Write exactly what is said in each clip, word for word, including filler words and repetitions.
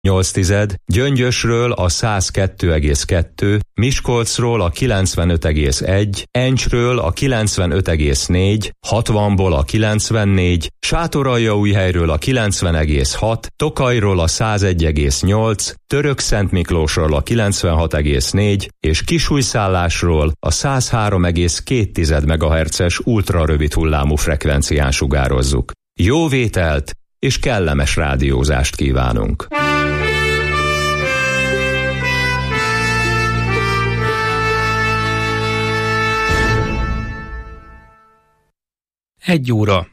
nyolc tized, Gyöngyösről a száz kettő egész kettő, Miskolcról a kilencvenöt egész egy, Encsről a kilencvenöt egész négy, hatvanból a kilencvennégy, Sátoraljaújhelyről a kilencven egész hat, Tokajról a száz egy egész nyolc, Törökszentmiklósról a kilencvenhat egész négy és Kisújszállásról a száz három egész két megahertzes ultrarövid hullámú frekvencián sugározzuk. Jó vételt és kellemes rádiózást kívánunk! Egy óra.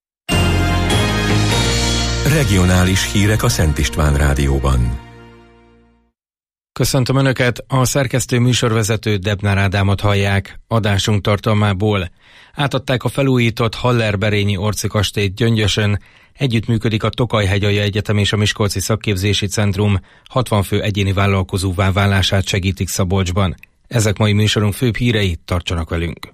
Regionális hírek a Szent István Rádióban. Köszöntöm Önöket, a szerkesztő műsorvezető Debnár Ádámot hallják. Adásunk tartalmából: átadták a felújított Haller-Berényi Orczy kastélyt Gyöngyösön, együttműködik a Tokaj-Hegyalja Egyetem és a Miskolci Szakképzési Centrum, hatvan fő egyéni vállalkozóvá válását segítik Szabolcsban. Ezek mai műsorunk főbb hírei, tartsanak velünk!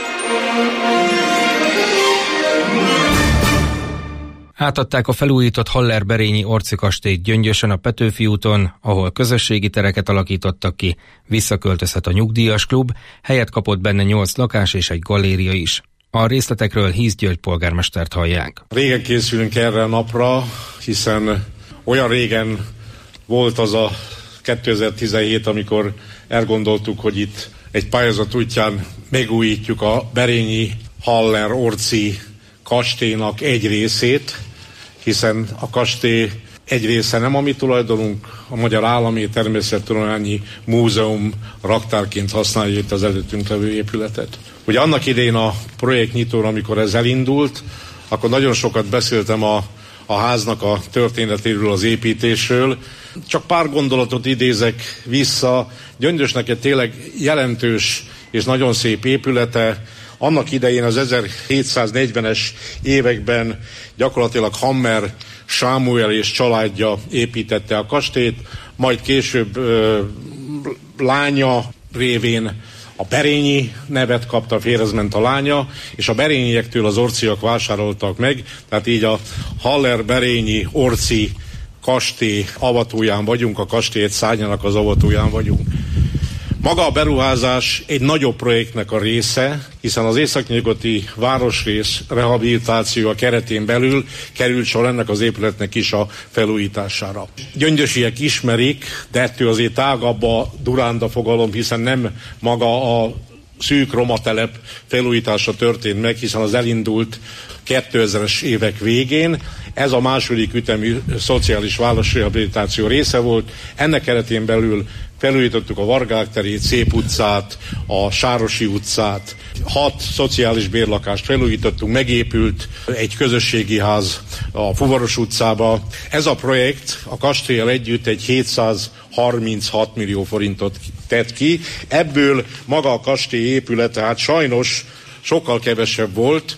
Átadták a felújított Haller-Berényi Orczy kastélyt Gyöngyösön a Petőfi úton, ahol közösségi tereket alakítottak ki, visszaköltözhet a nyugdíjas klub, helyet kapott benne nyolc lakás és egy galéria is. A részletekről Hisz György polgármestert hallják. Régen készülünk erre a napra, hiszen olyan régen volt az a kétezer-tizenhét, amikor elgondoltuk, hogy itt egy pályázat útján megújítjuk a Berényi Haller-Orczy kastélynak egy részét, hiszen a kastély egy része nem a mi tulajdonunk, a Magyar Állami Természettudományi Múzeum raktárként használja itt az előttünk levő épületet. Ugye annak idején a projektnyitón, amikor ez elindult, akkor nagyon sokat beszéltem a, a háznak a történetéről, az építésről. Csak pár gondolatot idézek vissza. Gyöngyösnek egy tényleg jelentős és nagyon szép épülete. Annak idején az ezerhétszáznegyvenes években gyakorlatilag Hammer Sámuel és családja építette a kastélyt, majd később ö, lánya révén a Berényi nevet kapta, férhez ment a lánya, és a berényiektől az orcziak vásároltak meg, tehát így a Haller-Berényi Orczy kastély avatóján vagyunk, a kastély egy szárnyának az avatóján vagyunk. Maga a beruházás egy nagyobb projektnek a része, hiszen az északnyugati városrész rehabilitációja keretén belül került sor ennek az épületnek is a felújítására. Gyöngyösiek ismerik, de ettől azért tágabb a Duránda fogalom, hiszen nem maga a szűk romatelep felújítása történt meg, hiszen az elindult kétezres évek végén. Ez a második ütemű szociális városrehabilitáció része volt. Ennek keretén belül felújítottuk a Vargák terét, Szép utcát, a Sárosi utcát, hat szociális bérlakást felújítottunk, megépült egy közösségi ház a Fuvaros utcába. Ez a projekt a kastélyel együtt egy hétszázharminchat millió forintot tett ki. Ebből maga a kastély épülete hát sajnos sokkal kevesebb volt,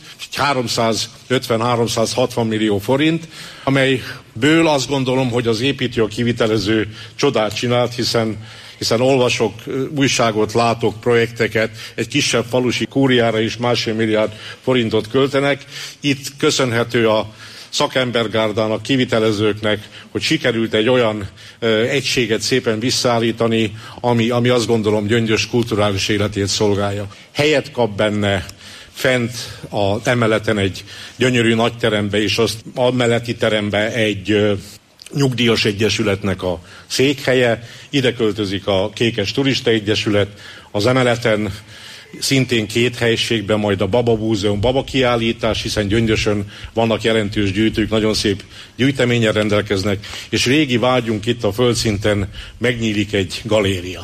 háromszázötven-háromszázhatvan millió forint, amelyből azt gondolom, hogy az építő, a kivitelező csodát csinált, hiszen, hiszen olvasok újságot, látok projekteket, egy kisebb falusi kúriára is másfél milliárd forintot költenek. Itt köszönhető a szakembergárdának, kivitelezőknek, hogy sikerült egy olyan ö, egységet szépen visszaállítani, ami, ami azt gondolom Gyöngyös kulturális életét szolgálja. Helyet kap benne fent az emeleten egy gyönyörű nagy terembe, és azt a melletti terembe egy ö, nyugdíjas egyesületnek a székhelye. Ide költözik a Kékes Turista Egyesület, az emeleten szintén két helyiségben majd a Baba Múzeum, Baba kiállítás, hiszen Gyöngyösön vannak jelentős gyűjtők, nagyon szép gyűjteménnyel rendelkeznek, és régi vágyunk itt a földszinten megnyílik egy galéria.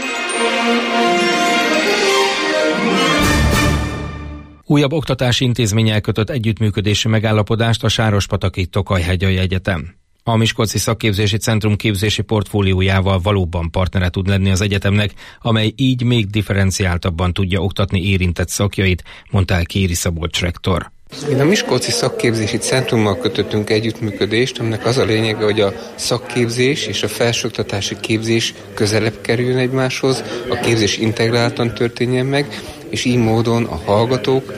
Újabb oktatási intézménnyel kötött együttműködési megállapodást a Sárospataki Tokaj-Hegyalja Egyetem. A Miskolci Szakképzési Centrum képzési portfóliójával valóban partnere tud lenni az egyetemnek, amely így még differenciáltabban tudja oktatni érintett szakjait, mondta el Kéri Szabolcs rektor. Mi a Miskolci Szakképzési Centrummal kötöttünk együttműködést, aminek az a lényege, hogy a szakképzés és a felsőoktatási képzés közelebb kerüljön egymáshoz, a képzés integráltan történjen meg, és így módon a hallgatók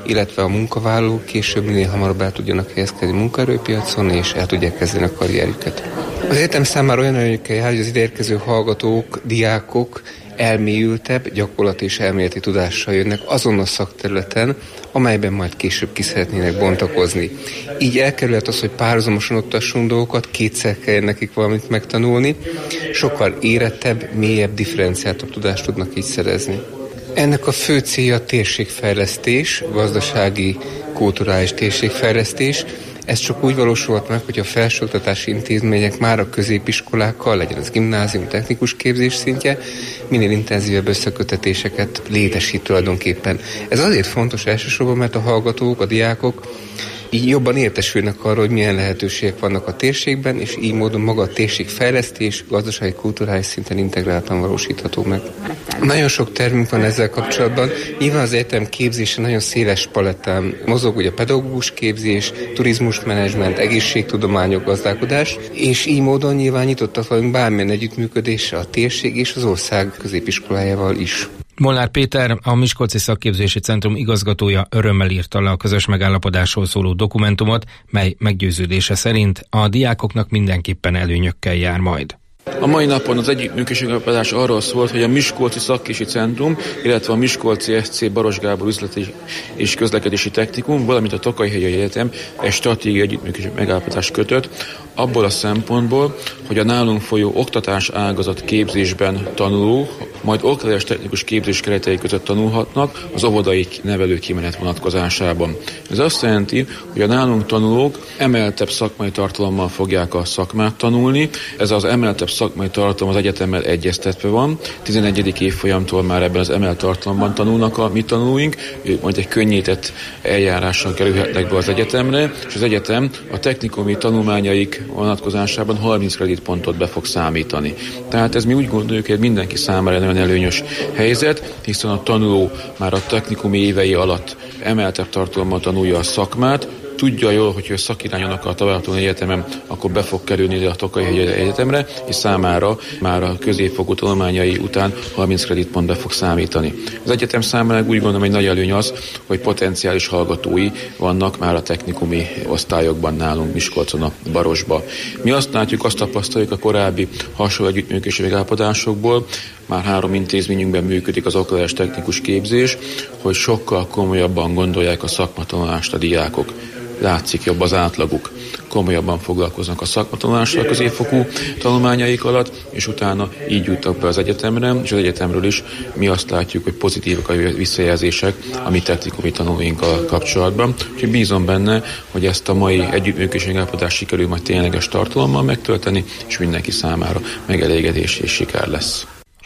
illetve a munkavállalók később minél hamarabb el tudjanak helyezkedni munkaerőpiacon, és el tudják kezdeni a karrierüket. Az egyetem számára olyan előnyökkel jár, hogy az ideérkező hallgatók, diákok elmélyültebb, gyakorlati és elméleti tudással jönnek azon a szakterületen, amelyben majd később ki szeretnének bontakozni. Így elkerülhet az, hogy párhuzamosan oktassunk dolgokat, kétszer kell nekik valamit megtanulni, sokkal érettebb, mélyebb, differenciáltabb tudást tudnak így szerezni. Ennek a fő célja a térségfejlesztés, gazdasági, kulturális térségfejlesztés. Ez csak úgy valósulhat meg, hogy a felsőoktatási intézmények már a középiskolákkal, legyen az gimnázium, technikus képzés szintje, minél intenzívebb összekötetéseket létesít tulajdonképpen. Ez azért fontos elsősorban, mert a hallgatók, a diákok így jobban értesülnek arról, hogy milyen lehetőségek vannak a térségben, és így módon maga a térségfejlesztés gazdasági, kulturális szinten integráltan valósítható meg. Nagyon sok tervünk van ezzel kapcsolatban. Nyilván az egyetem képzése nagyon széles palettán mozog, ugye pedagógus képzés, turizmusmenedzsment, egészségtudományok, gazdálkodás, és így módon nyilván nyitottak vagyunk bármilyen együttműködésre a térség és az ország középiskolájával is. Molnár Péter, a Miskolci Szakképzési Centrum igazgatója örömmel írta le a közös megállapodásról szóló dokumentumot, mely meggyőződése szerint a diákoknak mindenképpen előnyökkel jár majd. A mai napon az együttműködési megállapodás arról szólt, hogy a Miskolci Szakképzési Centrum, illetve a Miskolci es cé Baros Gábor Üzleti és Közlekedési Technikum, valamint a Tokaj-hegyi Egyetem egy stratégiai együttműködési megállapodást kötött, abból a szempontból, hogy a nálunk folyó oktatás ágazat képzésben tanulók, majd oktatás technikus képzés keretei között tanulhatnak az óvodai nevelő kimenet vonatkozásában. Ez azt jelenti, hogy a nálunk tanulók emeltebb szakmai tartalommal fogják a szakmát tanulni. Ez az emeltebb szakmai tartalom az egyetemmel egyeztetve van. tizenegyedik évfolyamtól már ebben az emelt tartalomban tanulnak a mi tanulóink, ők majd egy könnyített eljárással kerülhetnek be az egyetemre, és az egyetem a technikumi tanulmányaik vonatkozásában harminc kreditpontot be fog számítani. Tehát ez mi úgy gondoljuk, hogy mindenki számára nagyon előnyös helyzet, hiszen a tanuló már a technikumi évei alatt emeltebb tartalommal tanulja a szakmát, tudja jól, hogy ő szakirányon akar továbbtanulni egyetemen, akkor be fog kerülni ide a Tokaj-hegyi Egyetemre, és számára már a középfokú tanulmányai után harminc kreditpont be fog számítani. Az egyetem számára úgy gondolom, hogy nagy előny az, hogy potenciális hallgatói vannak már a technikumi osztályokban nálunk Miskolcon, a Barosba. Mi azt látjuk, azt tapasztaljuk a korábbi hasonló együttműködési megállapodásokból, már három intézményünkben működik az oktatás technikus képzés, hogy sokkal komolyabban gondolják a szakmatanulást a diákok. Látszik jobb az átlaguk. Komolyabban foglalkoznak a szakmatanulással a középfokú tanulmányaik alatt, és utána így jutnak be az egyetemre, és az egyetemről is mi azt látjuk, hogy pozitívak a visszajelzések a mi technikumi tanulóinkkal kapcsolatban. Úgyhogy bízom benne, hogy ezt a mai együttműködési megállapodást sikerül majd tényleges tartalommal megtölteni, és mindenki számára megelégedés és siker lesz.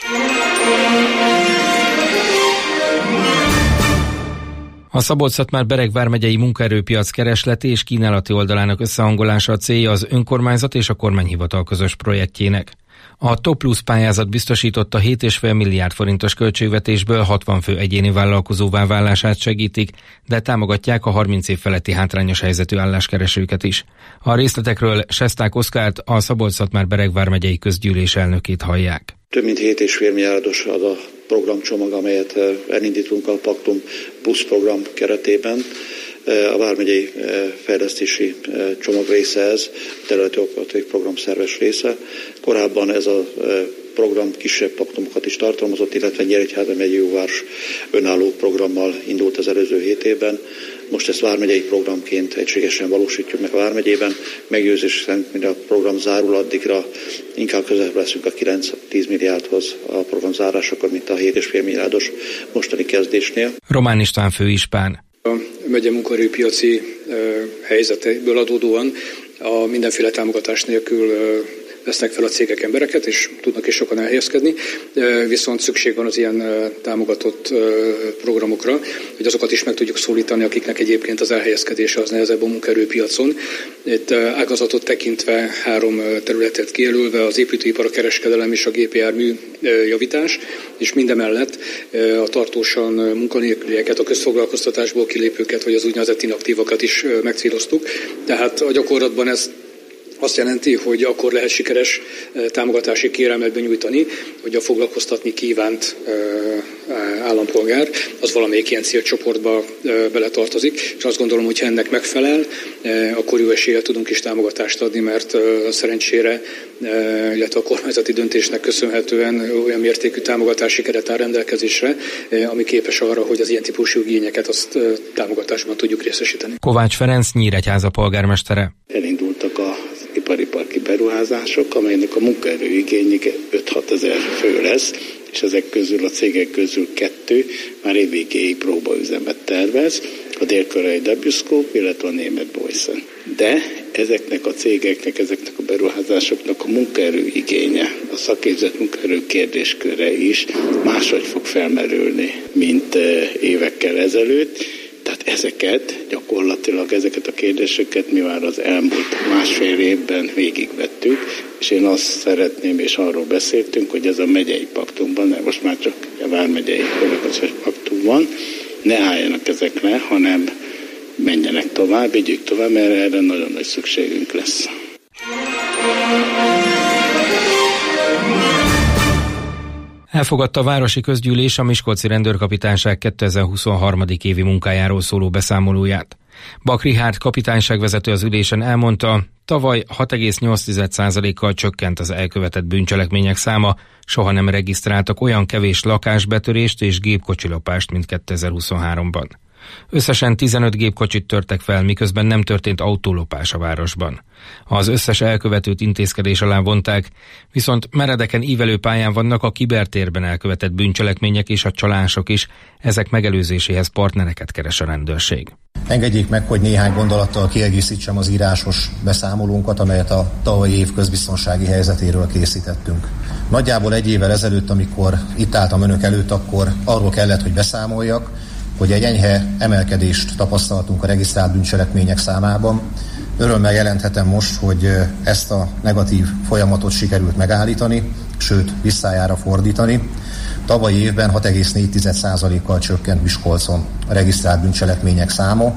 A Szabolcs-Szatmár-Bereg vármegyei munkaerőpiac keresleti és kínálati oldalának összehangolása a célja az önkormányzat és a kormányhivatal közös projektjének. A Top Plus pályázat biztosította hét egész öt milliárd forintos költségvetésből hatvan fő egyéni vállalkozóvá válását segítik, de támogatják a harminc év feletti hátrányos helyzetű álláskeresőket is. A részletekről Sesták Oszkárt, a Szabolcs-Szatmár-Bereg vármegyei közgyűlés elnökét hallják. Több mint hét egész öt milliárdos az a programcsomag, amelyet elindítunk a Paktum Plus program keretében. A vármegyei fejlesztési csomag része ez, a területi oktatási program szerves része. Korábban ez a program kisebb paktumokat is tartalmazott, illetve Nyíregyháza megyei jóváros önálló programmal indult az előző hét évben. Most ezt vármegyei programként egységesen valósítjuk meg a vármegyében. Meggyőzés szerint, mint a program zárul, addigra inkább közelebb leszünk a kilenc-tíz milliárdhoz a program zárásakor, mint a hét egész öt milliárdos mostani kezdésnél. Román István főispán. A megye munkaerőpiaci helyzetből adódóan a mindenféle támogatás nélkül vesznek fel a cégek embereket, és tudnak is sokan elhelyezkedni, viszont szükség van az ilyen támogatott programokra, hogy azokat is meg tudjuk szólítani, akiknek egyébként az elhelyezkedése az nehezebb a munkaerőpiacon. Itt ágazatot tekintve három területet kijelölve, az építőipar, a kereskedelem és a gépjármű javítás, és mindemellett a tartósan munkanélkülieket, a közfoglalkoztatásból kilépőket, vagy az úgynevezett inaktívakat is megcéloztuk. Tehát a gyakorlatban ez azt jelenti, hogy akkor lehet sikeres támogatási kérelmet benyújtani, hogy a foglalkoztatni kívánt állampolgár az valamelyik ilyen célcsoportba beletartozik, és azt gondolom, hogy ha ennek megfelel, akkor jó eséllyel tudunk is támogatást adni, mert szerencsére, illetve a kormányzati döntésnek köszönhetően olyan mértékű támogatási keret áll rendelkezésre, ami képes arra, hogy az ilyen típusú igényeket azt támogatásban tudjuk részesíteni. Kovács Ferenc, Nyíregyháza polgármestere. Elindultak az ipari parki beruházások, amelynek a munkaerőigénye öt-hat ezer fő lesz, és ezek közül a cégek közül kettő már évvégéig próbaüzemet tervez, a dél-koreai WScope, illetve a német Boysen. De ezeknek a cégeknek, ezeknek a beruházásoknak a munkaerő igénye, a szakképzett munkaerő kérdésköre is máshogy fog felmerülni, mint évekkel ezelőtt. Tehát ezeket, gyakorlatilag ezeket a kérdéseket mi már az elmúlt másfél évben végigvettük, és én azt szeretném, és arról beszéltünk, hogy ez a megyei paktumban, mert most már csak a vármegyei kormányzati paktum van, ne álljanak ezekre, hanem menjenek tovább, vigyük tovább, mert erre nagyon nagy szükségünk lesz. Elfogadta a Városi Közgyűlés a Miskolci Rendőrkapitányság kétezer-huszonhárom. évi munkájáról szóló beszámolóját. Bak Richárd kapitányságvezető az ülésen elmondta, tavaly hat egész nyolc százalékkal csökkent az elkövetett bűncselekmények száma, soha nem regisztráltak olyan kevés lakásbetörést és gépkocsilopást, mint kétezer-huszonháromban. Összesen tizenöt gépkocsit törtek fel, miközben nem történt autólopás a városban. Az összes elkövetőt intézkedés alá vonták, viszont meredeken ívelő pályán vannak a kibertérben elkövetett bűncselekmények és a csalások is, ezek megelőzéséhez partnereket keres a rendőrség. Engedjék meg, hogy néhány gondolattal kiegészítsem az írásos beszámolónkat, amelyet a tavalyi év közbiztonsági helyzetéről készítettünk. Nagyjából egy évvel ezelőtt, amikor itt álltam önök előtt, akkor arról kellett, hogy beszámoljak, hogy egy enyhe emelkedést tapasztaltunk a regisztrált bűncselekmények számában. Örömmel jelenthetem most, hogy ezt a negatív folyamatot sikerült megállítani, sőt visszájára fordítani. Tavalyi évben hat egész négy százalékkal csökkent Miskolcon a regisztrált bűncselekmények száma,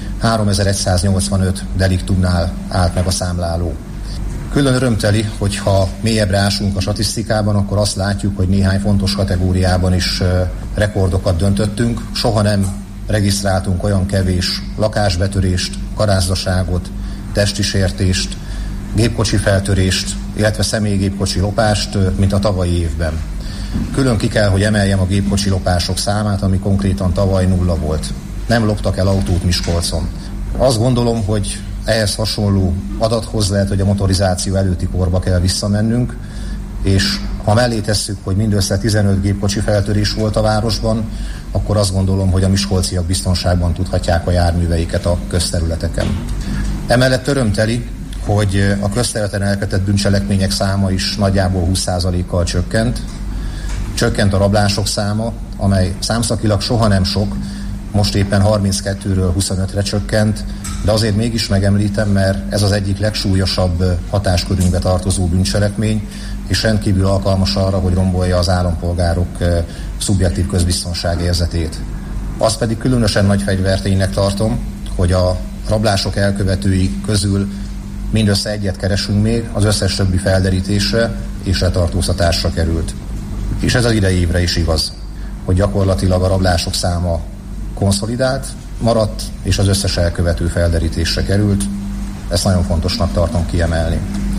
háromezer-száznyolcvanöt deliktumnál állt meg a számláló. Külön örömteli, hogyha mélyebbre ásunk a statisztikában, akkor azt látjuk, hogy néhány fontos kategóriában is rekordokat döntöttünk. Soha nem regisztráltunk olyan kevés lakásbetörést, garázdaságot, testi sértést, gépkocsi feltörést, illetve személygépkocsi lopást, mint a tavalyi évben. Külön ki kell, hogy emeljem a gépkocsi lopások számát, ami konkrétan tavaly nulla volt. Nem loptak el autót Miskolcon. Azt gondolom, hogy ehhez hasonló adathoz lehet, hogy a motorizáció előtti korba kell visszamennünk, és ha mellé tesszük, hogy mindössze tizenöt gépkocsi feltörés volt a városban, akkor azt gondolom, hogy a miskolciak biztonságban tudhatják a járműveiket a közterületeken. Emellett örömteli, hogy a közterületen elkövetett bűncselekmények száma is nagyjából húsz százalékkal csökkent. Csökkent a rablások száma, amely számszakilag soha nem sok, most éppen harminckettőről huszonötre csökkent, de azért mégis megemlítem, mert ez az egyik legsúlyosabb hatáskörünkbe tartozó bűncselekmény, és rendkívül alkalmas arra, hogy rombolja az állampolgárok szubjektív közbiztonságérzetét. Azt pedig különösen nagy fegyverténynek tartom, hogy a rablások elkövetői közül mindössze egyet keresünk még, az összes többi felderítésre és letartóztatásra került. És ez az idei évre is igaz, hogy gyakorlatilag a rablások száma konszolidált, maradt, és az összes elkövető felderítésre került. Ezt nagyon fontosnak tartom kiemelni.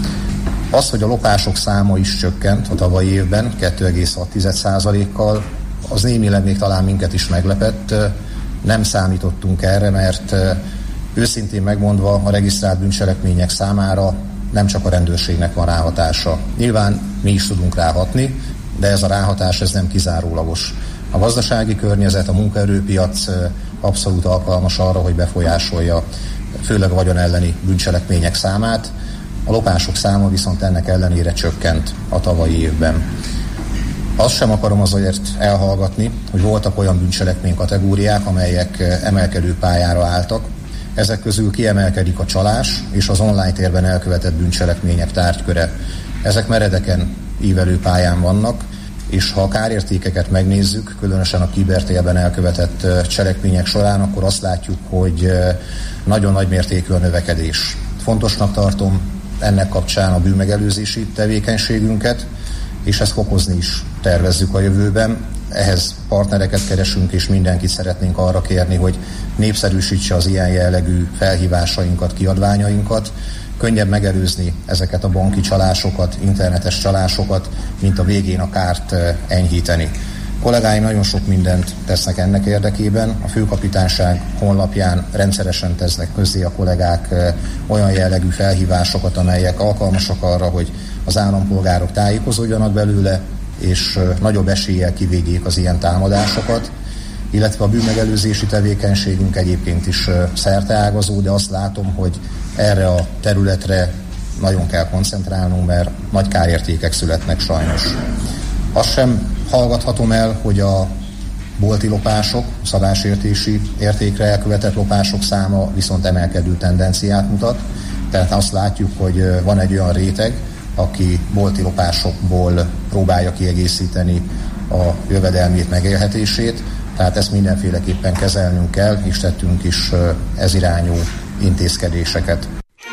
Az, hogy a lopások száma is csökkent a tavalyi évben kettő egész hat százalékkal, az némileg még talán minket is meglepett. Nem számítottunk erre, mert őszintén megmondva a regisztrált bűncselekmények számára nem csak a rendőrségnek van ráhatása. Nyilván mi is tudunk ráhatni, de ez a ráhatás ez nem kizárólagos. A gazdasági környezet, a munkaerőpiac abszolút alkalmas arra, hogy befolyásolja főleg a vagyon elleni bűncselekmények számát. A lopások száma viszont ennek ellenére csökkent a tavalyi évben. Azt sem akarom azért elhallgatni, hogy voltak olyan bűncselekmény kategóriák, amelyek emelkedő pályára álltak. Ezek közül kiemelkedik a csalás és az online térben elkövetett bűncselekmények tárgyköre. Ezek meredeken ívelő pályán vannak, és ha a kárértékeket megnézzük, különösen a kibertérben elkövetett cselekmények során, akkor azt látjuk, hogy nagyon nagy mértékű a növekedés. Fontosnak tartom ennek kapcsán a bűnmegelőzési tevékenységünket, és ezt fokozni is tervezzük a jövőben. Ehhez partnereket keresünk, és mindenkit szeretnénk arra kérni, hogy népszerűsítse az ilyen jellegű felhívásainkat, kiadványainkat. Könnyebb megelőzni ezeket a banki csalásokat, internetes csalásokat, mint a végén a kárt enyhíteni. Kollégáim nagyon sok mindent tesznek ennek érdekében. A főkapitányság honlapján rendszeresen tesznek közzé a kollégák olyan jellegű felhívásokat, amelyek alkalmasak arra, hogy az állampolgárok tájékozódjanak belőle, és nagyobb eséllyel kivédjék az ilyen támadásokat, illetve a bűnmegelőzési tevékenységünk egyébként is szerteágazó, de azt látom, hogy erre a területre nagyon kell koncentrálnunk, mert nagy kárértékek születnek sajnos. Azt sem hallgathatom el, hogy a bolti lopások, szabásértési értékre elkövetett lopások száma viszont emelkedő tendenciát mutat. Tehát azt látjuk, hogy van egy olyan réteg, aki bolti lopásokból próbálja kiegészíteni a jövedelmét, megélhetését. Tehát ezt mindenféleképpen kezelnünk kell, és tettünk is ez irányú intézkedéseket.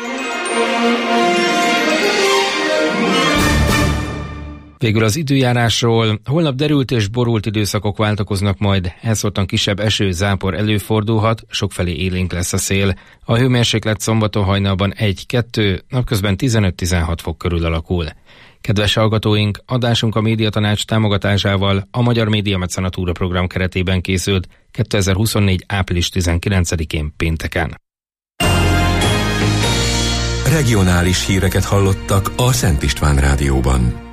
Végül az időjárásról. Holnap derült és borult időszakok váltakoznak majd, elszórtan kisebb eső, zápor előfordulhat, sokfelé élénk lesz a szél. A hőmérséklet szombaton hajnalban egy-kettő, napközben tizenöt-tizenhat fok körül alakul. Kedves hallgatóink, adásunk a Médiatanács támogatásával a Magyar Médiamecenatúra program keretében készült kétezer-huszonnégy. április tizenkilencedikén pénteken. Regionális híreket hallottak a Szent István Rádióban.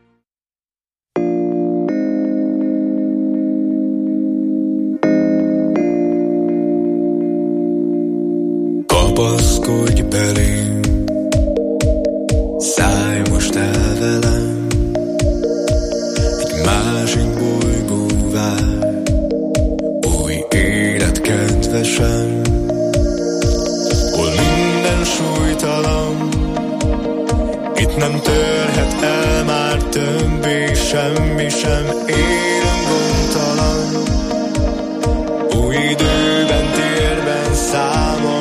Kapaszkodj belém, szállj most el velem, egy másik bolygó vár, új élet kedvesem, hol minden súlytalan, itt nem törhet el már többé semmi sem, élem gondtalan, új időben, térben számolj.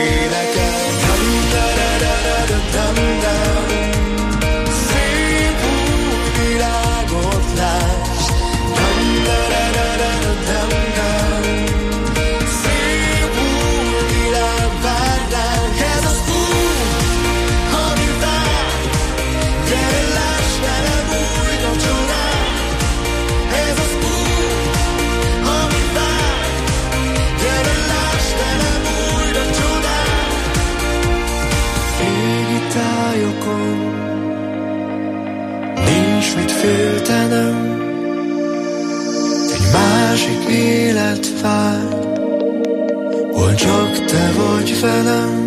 Féltenem, egy másik élet vár, hol csak te vagy velem.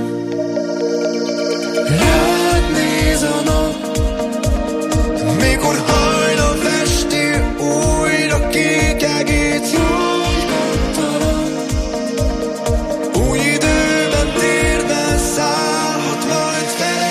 Rád néz a nap, mikor hajnal festi újra kék egét, nyolcbantalan. Új időben, térben szállhat majd felé.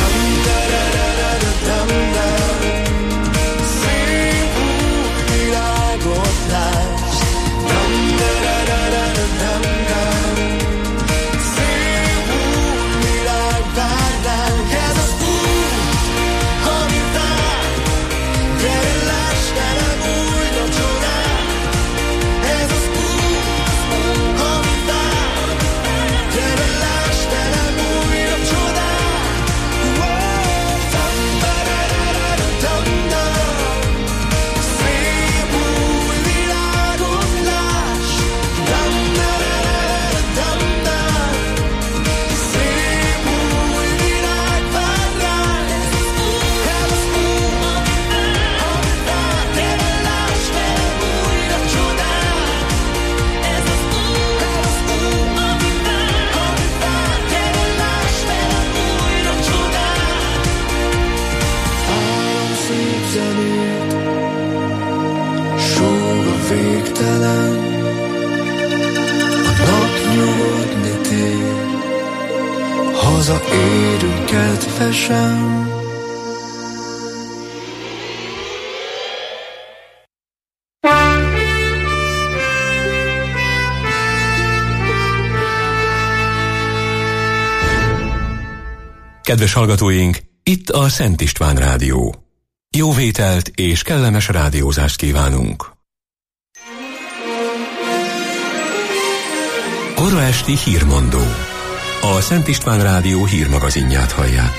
Hazaérünk kedvesem. Kedves hallgatóink, itt a Szent István Rádió. Jó vételt és kellemes rádiózást kívánunk. Kora esti hírmondó. A Szent István Rádió hírmagazinját hallják.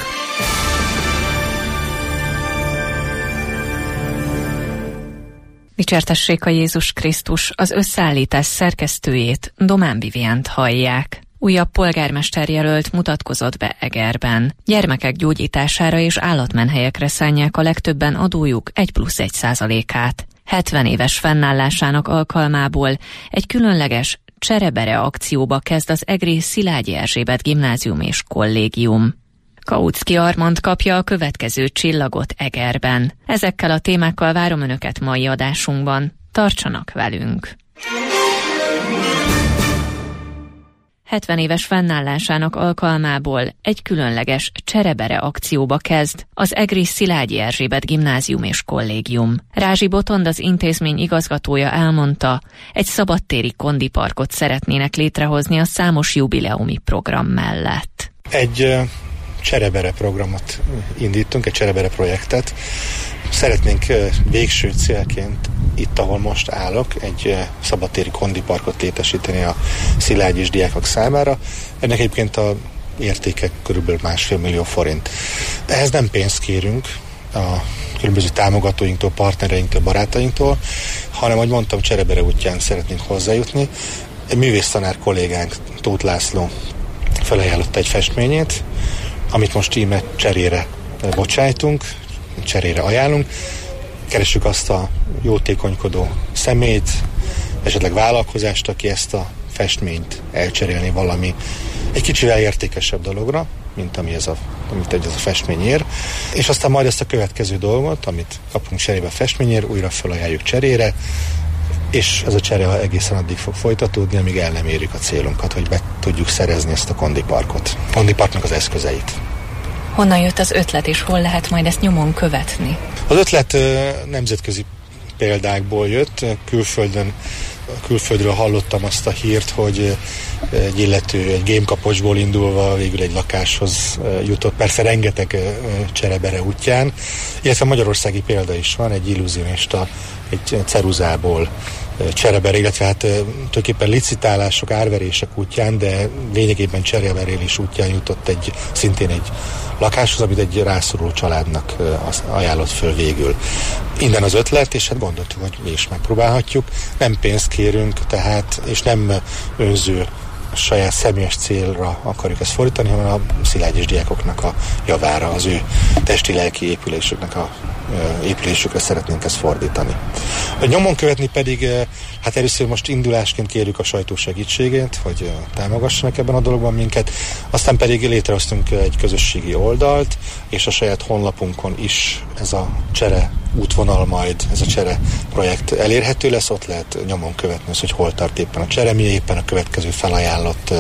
Dicsértessék a Jézus Krisztus, az összeállítás szerkesztőjét, Domán Viviánt hallják. Újabb polgármesterjelölt mutatkozott be Egerben. Gyermekek gyógyítására és állatmenhelyekre szánják a legtöbben adójuk egy plusz egy százalékát. hetven éves fennállásának alkalmából egy különleges cserebere akcióba kezd az egri Szilágyi Erzsébet Gimnázium és Kollégium. Kautsky Armand kapja a következő csillagot Egerben. Ezekkel a témákkal várom Önöket mai adásunkban. Tartsanak velünk! hetven éves fennállásának alkalmából egy különleges cserebere akcióba kezd az egri Szilágyi Erzsébet Gimnázium és Kollégium. Rázsi Botond, az intézmény igazgatója elmondta, egy szabadtéri kondiparkot szeretnének létrehozni a számos jubileumi program mellett. Egy cserebere programot indítunk, egy cserebere projektet. Szeretnénk végső célként itt, ahol most állok, egy szabadtéri kondiparkot létesíteni a szilágyis diákok számára. Ennek egyébként a értéke körülbelül másfél millió forint. Ehhez nem pénzt kérünk a különböző támogatóinktól, partnereinktől, barátainktól, hanem, ahogy mondtam, cserebere útján szeretnénk hozzájutni. Egy művésztanár kollégánk, Tóth László felajánlotta egy festményét, amit most íme cserére bocsájtunk, cserére ajánlunk. Keressük azt a jótékonykodó személyt, esetleg vállalkozást, aki ezt a festményt elcserélni valami egy kicsivel értékesebb dologra, mint ami ez a, amit ez a festmény ér. És aztán majd ezt a következő dolgot, amit kapunk cserébe a festményért, újra felajánljuk cserére, és ez a csere egészen addig fog folytatódni, amíg el nem érjük a célunkat, hogy be tudjuk szerezni ezt a kondiparkot. Kondiparknak az eszközeit. Honnan jött az ötlet, és hol lehet majd ezt nyomon követni? Az ötlet nemzetközi példákból jött. Külföldön, külföldről hallottam azt a hírt, hogy egy illető egy gémkapocsból indulva végül egy lakáshoz jutott. Persze rengeteg cserebere útján. Illetve magyarországi példa is van, egy illúzionista, egy ceruzából cserebere, illetve hát tulajdonképpen licitálások, árverések útján, de lényegében csereberélés útján jutott egy, szintén egy lakáshoz, amit egy rászoruló családnak ajánlott föl végül. Innen az ötlet, és hát gondoltuk, hogy mi is megpróbálhatjuk. Nem pénzt kérünk, tehát, és nem önző saját személyes célra akarjuk ezt fordítani, hanem a szilágyis diákoknak a javára, az ő testi-lelki épülésüknek a épülésükre szeretnénk ezt fordítani. A nyomon követni pedig, hát először most indulásként kérjük a sajtó segítségét, hogy támogassanak ebben a dologban minket, aztán pedig létrehoztunk egy közösségi oldalt, és a saját honlapunkon is ez a csere útvonal majd, ez a csere projekt elérhető lesz, ott lehet nyomon követni az, hogy hol tart éppen a csere, mi éppen a következő felajánlott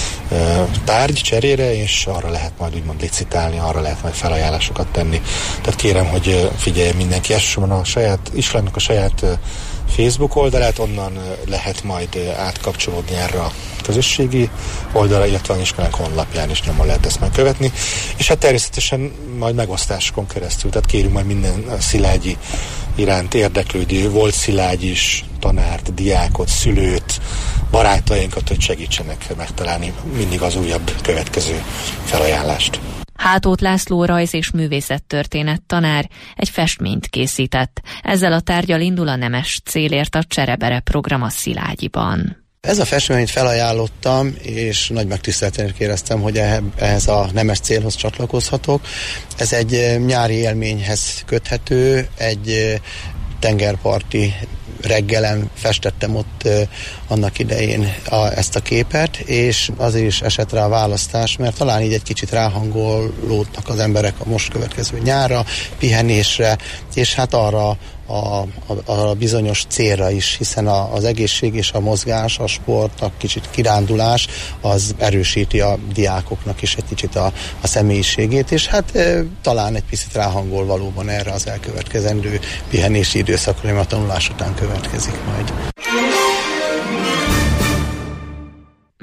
tárgy cserére, és arra lehet majd úgymond licitálni, arra lehet majd felajánlásokat tenni. Tehát kérem, hogy figyeljen mindenki, elsősorban a saját iskolának a saját Facebook oldalát, onnan lehet majd átkapcsolódni erre a közösségi oldalra, illetve az iskolánk honlapján is nyomon lehet ezt megkövetni. És hát természetesen majd megosztásokon keresztül, tehát kérünk majd minden szilágyi iránt érdeklődő, volt szilágyis tanárt, diákot, szülőt, barátainkat, hogy segítsenek megtalálni mindig az újabb következő felajánlást. Hátóth László rajz- és művészettörténet tanár egy festményt készített. Ezzel a tárggyal indul a nemes célért a Cserebere program a Szilágyiban. Ez a festményt felajánlottam, és nagy megtiszteltetésnek éreztem, hogy ehhez a nemes célhoz csatlakozhatok. Ez egy nyári élményhez köthető, egy tengerparti reggelen festettem ott uh, annak idején a, ezt a képet, és azért is esett rá a választás, mert talán így egy kicsit ráhangolódnak az emberek a most következő nyárra, pihenésre, és hát arra a, a, a bizonyos célra is, hiszen a, az egészség és a mozgás, a sport, a kicsit kirándulás, az erősíti a diákoknak is egy kicsit a, a személyiségét, és hát e, talán egy picit ráhangol valóban erre az elkövetkezendő pihenési időszakra, ami a tanulás után következik majd.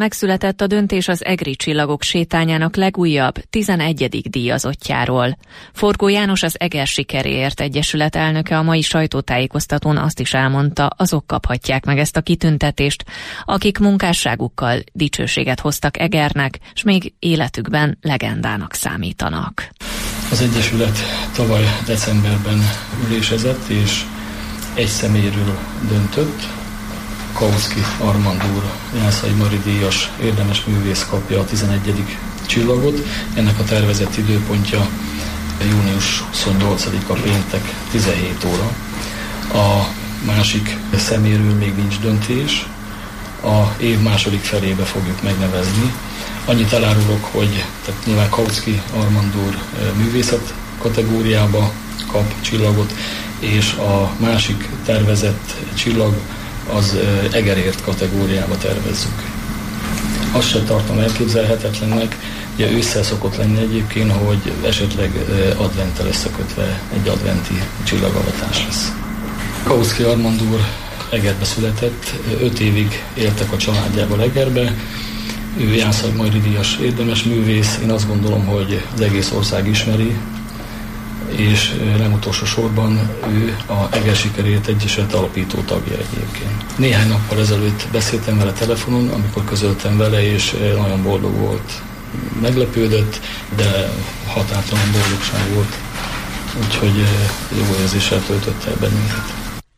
Megszületett a döntés az Egri Csillagok sétányának legújabb, tizenegyedik díjazottjáról. Forgó János, az Eger Sikeréért Egyesület elnöke a mai sajtótájékoztatón azt is elmondta, azok kaphatják meg ezt a kitüntetést, akik munkásságukkal dicsőséget hoztak Egernek, s még életükben legendának számítanak. Az Egyesület tavaly decemberben ülésezett, és egy személyről döntött. Kautsky Armand úr, Jászai Mari díjas érdemes művész kapja a tizenegyedik csillagot. Ennek a tervezett időpontja június huszonnyolcadika péntek tizenhét óra. A másik személyről még nincs döntés. A év második felébe fogjuk megnevezni. Annyit elárulok, hogy tehát nyilván Kautsky Armand úr művészet kategóriába kap csillagot, és a másik tervezett csillag az Egerért kategóriába tervezzük. Azt sem tartom elképzelhetetlennek, ugye ősszel szokott lenni egyébként, hogy esetleg adventtel összekötve egy adventi csillagavatás lesz. Kautsky Armand úr Egerbe született, öt évig éltek a családjával Egerbe, ő Jászai Mari díjas érdemes művész, én azt gondolom, hogy az egész ország ismeri, és nem utolsó sorban ő a Eger Sikeréért Egyesület alapító tagja egyébként. Néhány nappal ezelőtt beszéltem vele telefonon, amikor közöltem vele, és nagyon boldog volt. Meglepődött, de határtalan boldogság volt, úgyhogy jó érzéssel töltötte el bennünket.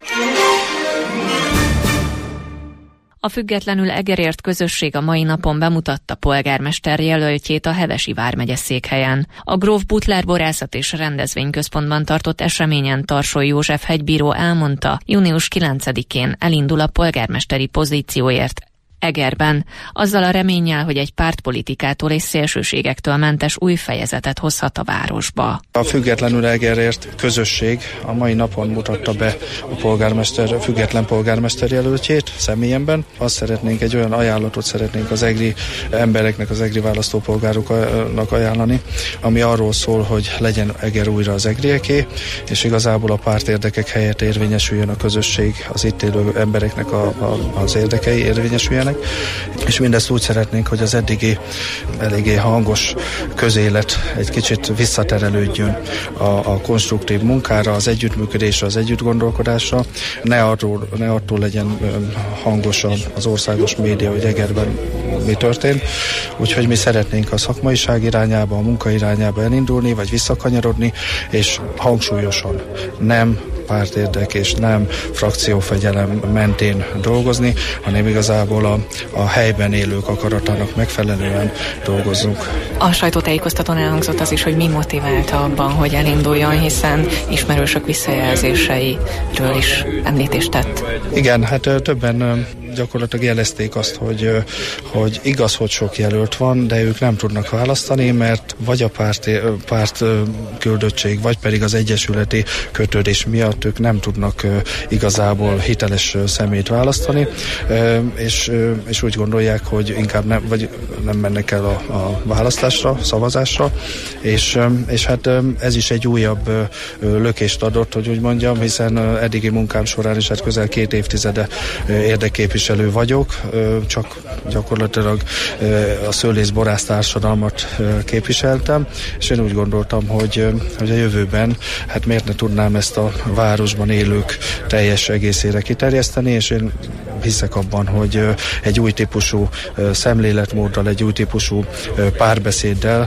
A Függetlenül Egerért közösség a mai napon bemutatta polgármester jelöltjét a Hevesi vármegye székhelyen. A Gróf Butler Borászat és Rendezvényközpontban tartott eseményen Tarsoly József hegybíró elmondta, június kilencedikén elindul a polgármesteri pozícióért Egerben, azzal a reménnyel, hogy egy pártpolitikától és szélsőségektől mentes új fejezetet hozhat a városba. A Függetlenül Egerért közösség a mai napon mutatta be a polgármester, független polgármester jelöltjét személyemben. Azt szeretnénk, egy olyan ajánlatot szeretnénk az egri embereknek, az egri választópolgároknak ajánlani, ami arról szól, hogy legyen Eger újra az egrieké, és igazából a pártérdekek helyett érvényesüljön a közösség, az itt élő embereknek a, a, az érdekei érvényesüljenek. És mindezt úgy szeretnénk, hogy az eddigi eléggé hangos közélet egy kicsit visszaterelődjön a, a konstruktív munkára, az együttműködésre, az együttgondolkodásra. Ne arról, ne attól legyen hangos az országos média, hogy Egerben mi történt. Úgyhogy mi szeretnénk a szakmaiság irányába, a munka irányába elindulni, vagy visszakanyarodni, és hangsúlyosan nem pártérdek és nem frakciófegyelem mentén dolgozni, hanem igazából a, a helyben élők akaratának megfelelően dolgozzunk. A sajtótájékoztatón elhangzott az is, hogy mi motiválta abban, hogy elinduljon, hiszen ismerősök visszajelzéseiről is említést tett. Igen, hát többen gyakorlatilag jelezték azt, hogy, hogy igaz, hogy sok jelölt van, de ők nem tudnak választani, mert vagy a párt, párt küldöttség, vagy pedig az egyesületi kötődés miatt ők nem tudnak igazából hiteles személyt választani, és, és úgy gondolják, hogy inkább nem, vagy nem mennek el a, a választásra, szavazásra, és, és hát ez is egy újabb lökést adott, hogy úgy mondjam, hiszen eddigi munkám során is hát közel két évtizede érdekképviselő vagyok, csak gyakorlatilag a szőlészborász társadalmat képviseltem, és én úgy gondoltam, hogy, hogy a jövőben hát miért ne tudnám ezt a városban élők teljes egészére kiterjeszteni, és én hiszek abban, hogy egy új típusú szemléletmóddal, egy új típusú párbeszéddel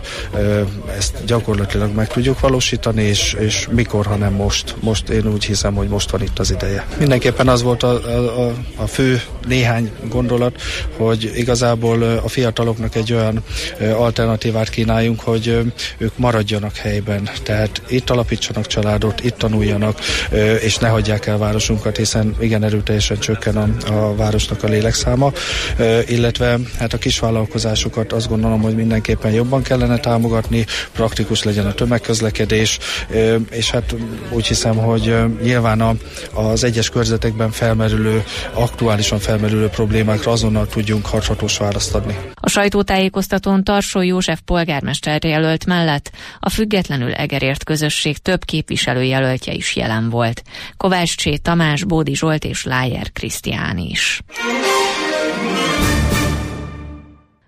ezt gyakorlatilag meg tudjuk valósítani, és, és mikor, hanem most. Most én úgy hiszem, hogy most van itt az ideje. Mindenképpen az volt a, a, a fő néhány gondolat, hogy igazából a fiataloknak egy olyan alternatívát kínáljunk, hogy ők maradjanak helyben. Tehát itt alapítsanak családot, itt tanuljanak, és ne hagyják el városunkat, hiszen igen erőteljesen csökken a, a városnak a lélekszáma, illetve hát a kisvállalkozásokat azt gondolom, hogy mindenképpen jobban kellene támogatni, praktikus legyen a tömegközlekedés, és hát úgy hiszem, hogy nyilván a, az egyes körzetekben felmerülő, aktuálisan felmerülő problémákra azonnal tudjunk hathatós választ adni. A sajtótájékoztatón Tarsoly József polgármester jelölt mellett a Függetlenül Egerért közösség több képviselőjelöltje is jelen volt. Kovács Csé Tamás, Bódi Zsolt és Lájer Krisztián is.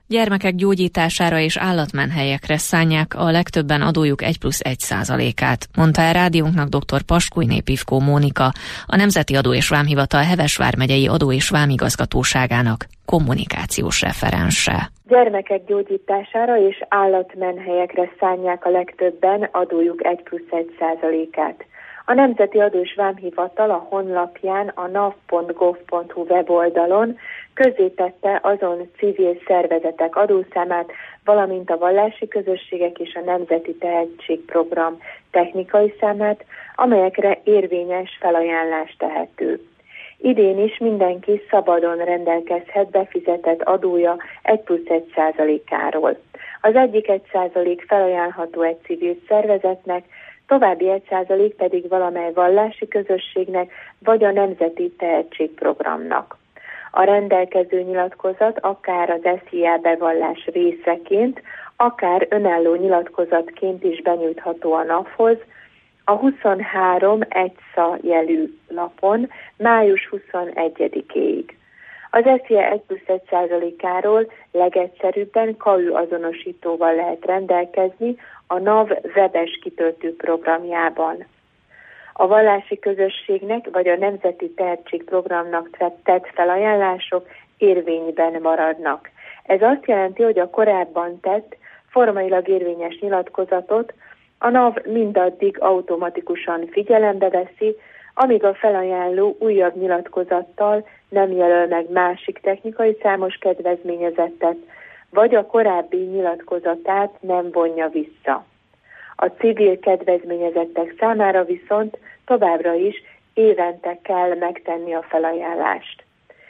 Gyermekek gyógyítására és állatmenhelyekre szánják a legtöbben adójuk egy plusz egy százalékát, mondta el rádiónknak dr. Paskújné Pivkó Mónika, a Nemzeti Adó és Vámhivatal Heves vármegyei Adó és Vámigazgatóságának kommunikációs referense. Gyermekek gyógyítására és állatmenhelyekre szánják a legtöbben adójuk egy plusz egy százalékát. A Nemzeti Adó és Vámhivatal a honlapján a nav pont gov pont hu weboldalon közzétette azon civil szervezetek adószámát, valamint a vallási közösségek és a Nemzeti Tehetségprogram technikai számát, amelyekre érvényes felajánlás tehető. Idén is mindenki szabadon rendelkezhet befizetett adója egy plusz egy százalékáról. Az egyik egy százalék felajánlható egy civil szervezetnek, további egy százalék pedig valamely vallási közösségnek vagy a Nemzeti Tehetségprogramnak. A rendelkező nyilatkozat akár az es zé á bevallás részeként, akár önálló nyilatkozatként is benyújtható a NAV-hoz, a huszonhárom egy szá jelű lapon május huszonegyedikéig. Az es zé á egy plusz egy százalékáról legegyszerűbben ká ú azonosítóval lehet rendelkezni a NAV webes kitöltő programjában. A vallási közösségnek vagy a Nemzeti Tehetségprogramnak tett felajánlások érvényben maradnak. Ez azt jelenti, hogy a korábban tett, formailag érvényes nyilatkozatot a NAV mindaddig automatikusan figyelembe veszi, amíg a felajánló újabb nyilatkozattal nem jelöl meg másik technikai számos kedvezményezettet, vagy a korábbi nyilatkozatát nem vonja vissza. A civil kedvezményezettek számára viszont továbbra is évente kell megtenni a felajánlást.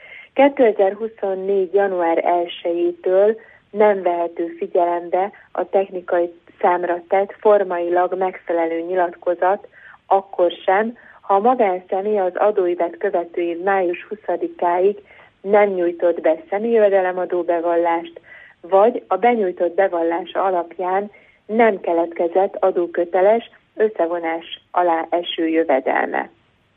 kétezer-huszonnégy. január elsejétől nem vehető figyelembe a technikai számra tett formailag megfelelő nyilatkozat, akkor sem, ha a magánszemély az adóévet követő év május huszadikáig nem nyújtott be személyjövedelemadó bevallást, vagy a benyújtott bevallása alapján nem keletkezett adóköteles összevonás alá eső jövedelme.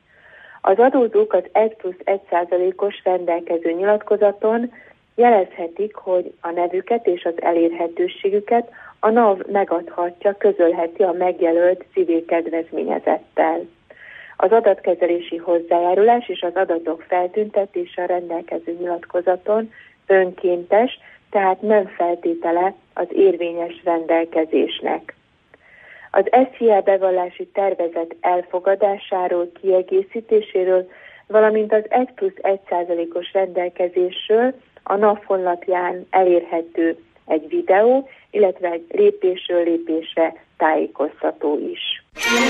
Az adózók az egy plusz egy százalékos rendelkező nyilatkozaton jelezhetik, hogy a nevüket és az elérhetőségüket a NAV megadhatja, közölheti a megjelölt civil kedvezményezettel. Az adatkezelési hozzájárulás és az adatok feltüntetése a rendelkező nyilatkozaton önkéntes, tehát nem feltétele az érvényes rendelkezésnek. Az es zé á bevallási tervezet elfogadásáról, kiegészítéséről, valamint az egy plusz egy százalékos rendelkezésről a NAV honlapján elérhető egy videó, illetve egy lépésről lépésre tájékoztató is.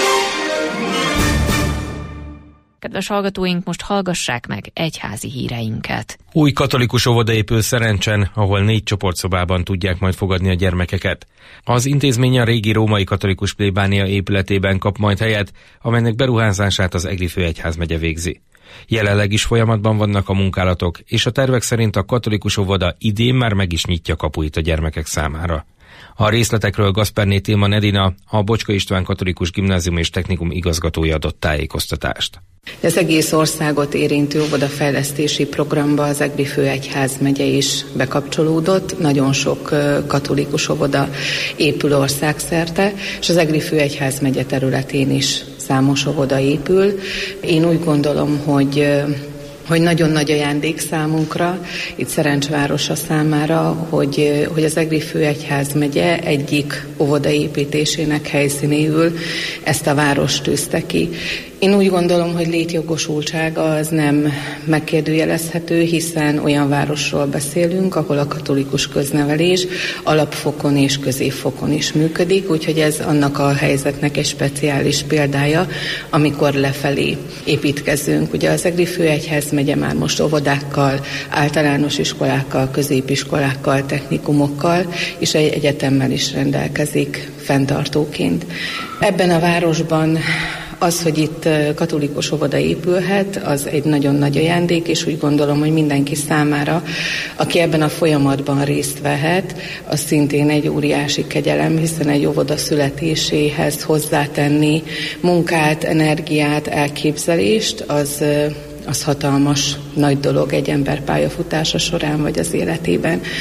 Kedves hallgatóink, most hallgassák meg egyházi híreinket. Új katolikus óvoda épül Szerencsen, ahol négy csoportszobában tudják majd fogadni a gyermekeket. Az intézmény a régi római katolikus plébánia épületében kap majd helyet, amelynek beruházását az Egri főegyházmegye végzi. Jelenleg is folyamatban vannak a munkálatok, és a tervek szerint a katolikus óvoda idén már meg is nyitja kapuit a gyermekek számára. A részletekről Gasperné Tilman Edina, a Bocska István Katolikus Gimnázium és Technikum igazgatója adott tájékoztatást. Az egész országot érintő óvodafejlesztési programba az Egri főegyházmegye is bekapcsolódott. Nagyon sok katolikus óvoda épül országszerte, és az Egri főegyházmegye területén is számos óvoda épül. Én úgy gondolom, hogy hogy nagyon nagy ajándék számunkra, itt Szerencsvárosa számára, hogy, hogy az Egri főegyházmegye egyik óvodaépítésének helyszínéül ezt a várost tűzte ki. Én úgy gondolom, hogy létjogosultsága az nem megkérdőjelezhető, hiszen olyan városról beszélünk, ahol a katolikus köznevelés alapfokon és középfokon is működik, úgyhogy ez annak a helyzetnek egy speciális példája, amikor lefelé építkezünk. Ugye az Egri főegyházmegye már most óvodákkal, általános iskolákkal, középiskolákkal, technikumokkal és egy egyetemmel is rendelkezik fenntartóként. Ebben a városban az, hogy itt katolikus óvoda épülhet, az egy nagyon nagy ajándék, és úgy gondolom, hogy mindenki számára, aki ebben a folyamatban részt vehet, az szintén egy óriási kegyelem, hiszen egy óvoda születéséhez hozzátenni munkát, energiát, elképzelést, az, az hatalmas nagy dolog egy ember pályafutása során, vagy az életében.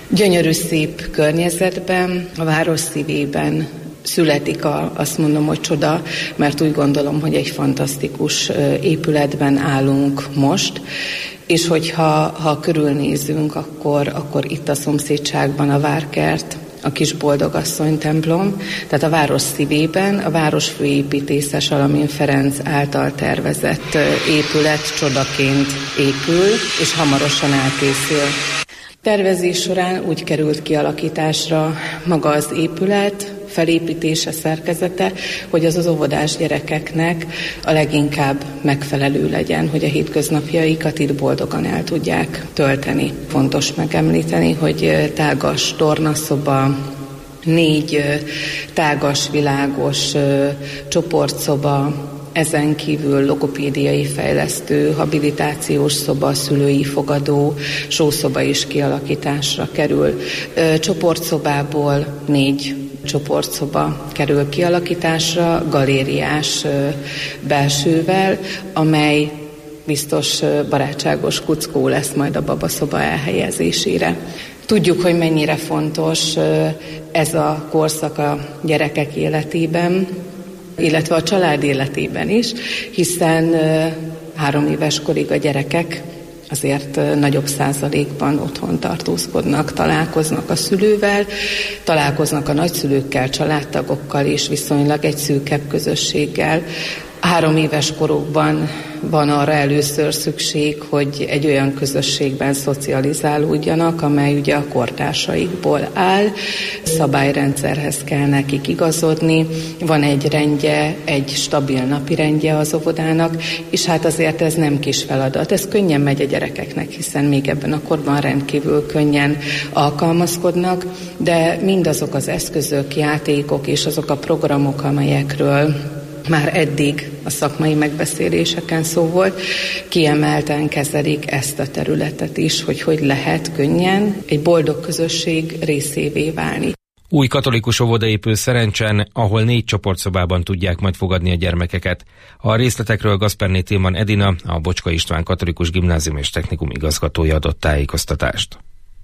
Gyönyörű szép környezetben, a város szívében születik a, azt mondom, hogy csoda, mert úgy gondolom, hogy egy fantasztikus épületben állunk most, és hogyha ha körülnézünk, akkor, akkor itt a szomszédságban a Várkert, a Kis Boldogasszony templom, tehát a város szívében a város főépítésze Salamon Ferenc által tervezett épület csodaként épül, és hamarosan elkészül. Tervezés során úgy került kialakításra maga az épület, felépítése, szerkezete, hogy az az óvodás gyerekeknek a leginkább megfelelő legyen, hogy a hétköznapjaikat itt boldogan el tudják tölteni. Fontos megemlíteni, hogy tágas tornaszoba, négy tágas, világos csoportszoba, ezen kívül logopédiai fejlesztő, habilitációs szoba, szülői fogadó, sószoba is kialakításra kerül. Csoportszobából négy csoportszoba kerül kialakításra, galériás belsővel, amely biztos barátságos kuckó lesz majd a babaszoba elhelyezésére. Tudjuk, hogy mennyire fontos ez a korszak a gyerekek életében, illetve a család életében is, hiszen három éves korig a gyerekek azért nagyobb százalékban otthon tartózkodnak, találkoznak a szülővel, találkoznak a nagyszülőkkel, családtagokkal és viszonylag egy szűkebb közösséggel. Három éves korukban van arra először szükség, hogy egy olyan közösségben szocializálódjanak, amely ugye a kortársaikból áll, szabályrendszerhez kell nekik igazodni, van egy rendje, egy stabil napi rendje az óvodának, és hát azért ez nem kis feladat. Ez könnyen megy a gyerekeknek, hiszen még ebben a korban rendkívül könnyen alkalmazkodnak, de mindazok az eszközök, játékok és azok a programok, amelyekről már eddig a szakmai megbeszéléseken szó volt, kiemelten kezelik ezt a területet is, hogy hogy lehet könnyen egy boldog közösség részévé válni. Új katolikus óvoda épül Szerencsen, ahol négy csoportszobában tudják majd fogadni a gyermekeket. A részletekről Gasperné Tilman Edina, a Bocska István Katolikus Gimnázium és Technikum igazgatója adott tájékoztatást.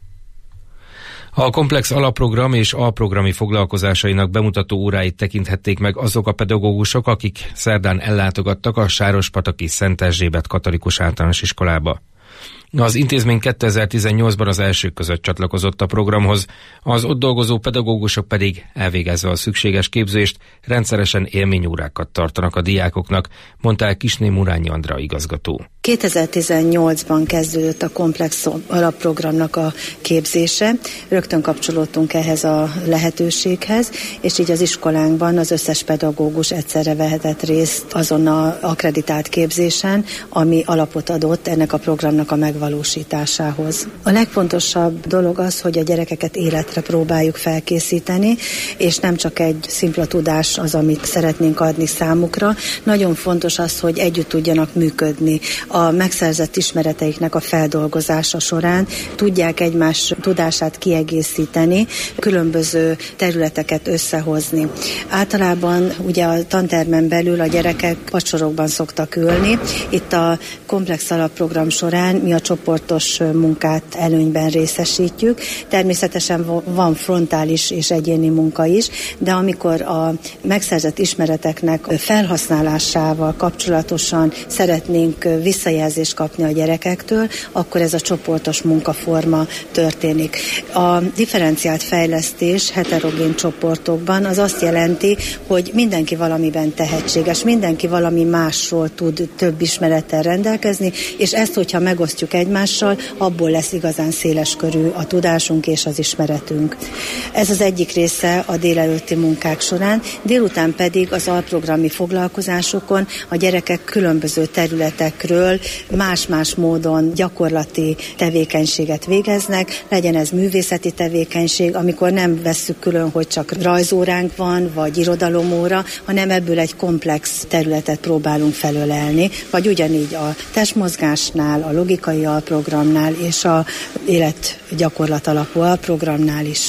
A komplex alapprogram és alprogrami foglalkozásainak bemutató óráit tekinthették meg azok a pedagógusok, akik szerdán ellátogattak a Sárospataki Szent Erzsébet Katolikus Általános Iskolába. Az intézmény kétezer-tizennyolcban az elsők között csatlakozott a programhoz, az ott dolgozó pedagógusok pedig elvégezve a szükséges képzést rendszeresen élményórákat tartanak a diákoknak, mondta el Kisné Murányi Andrea igazgató. kétezer-tizennyolcban kezdődött a komplex alapprogramnak a képzése, rögtön kapcsolódtunk ehhez a lehetőséghez, és így az iskolánkban az összes pedagógus egyszerre vehetett részt azon az akkreditált képzésen, ami alapot adott ennek a programnak a megvalósításához. A legfontosabb dolog az, hogy a gyerekeket életre próbáljuk felkészíteni, és nem csak egy szimpla tudás az, amit szeretnénk adni számukra. Nagyon fontos az, hogy együtt tudjanak működni. A megszerzett ismereteiknek a feldolgozása során tudják egymás tudását kiegészíteni, különböző területeket összehozni. Általában ugye a tantermen belül a gyerekek padsorokban szoktak ülni. Itt a komplex alapprogram során mi a csoportos munkát előnyben részesítjük. Természetesen van frontális és egyéni munka is, de amikor a megszerzett ismereteknek felhasználásával kapcsolatosan szeretnénk visszajelzést kapni a gyerekektől, akkor ez a csoportos munkaforma történik. A differenciált fejlesztés heterogén csoportokban az azt jelenti, hogy mindenki valamiben tehetséges, mindenki valami másról tud több ismerettel rendelkezni, és ezt, hogyha megosztjuk egymással, abból lesz igazán széles körű a tudásunk és az ismeretünk. Ez az egyik része a délelőtti munkák során, délután pedig az alprogrami foglalkozásokon a gyerekek különböző területekről más-más módon gyakorlati tevékenységet végeznek, legyen ez művészeti tevékenység, amikor nem vesszük külön, hogy csak rajzóránk van, vagy irodalomóra, hanem ebből egy komplex területet próbálunk felölelni, vagy ugyanígy a testmozgásnál, a logikai alprogramnál és a életgyakorlat alapú alprogramnál is.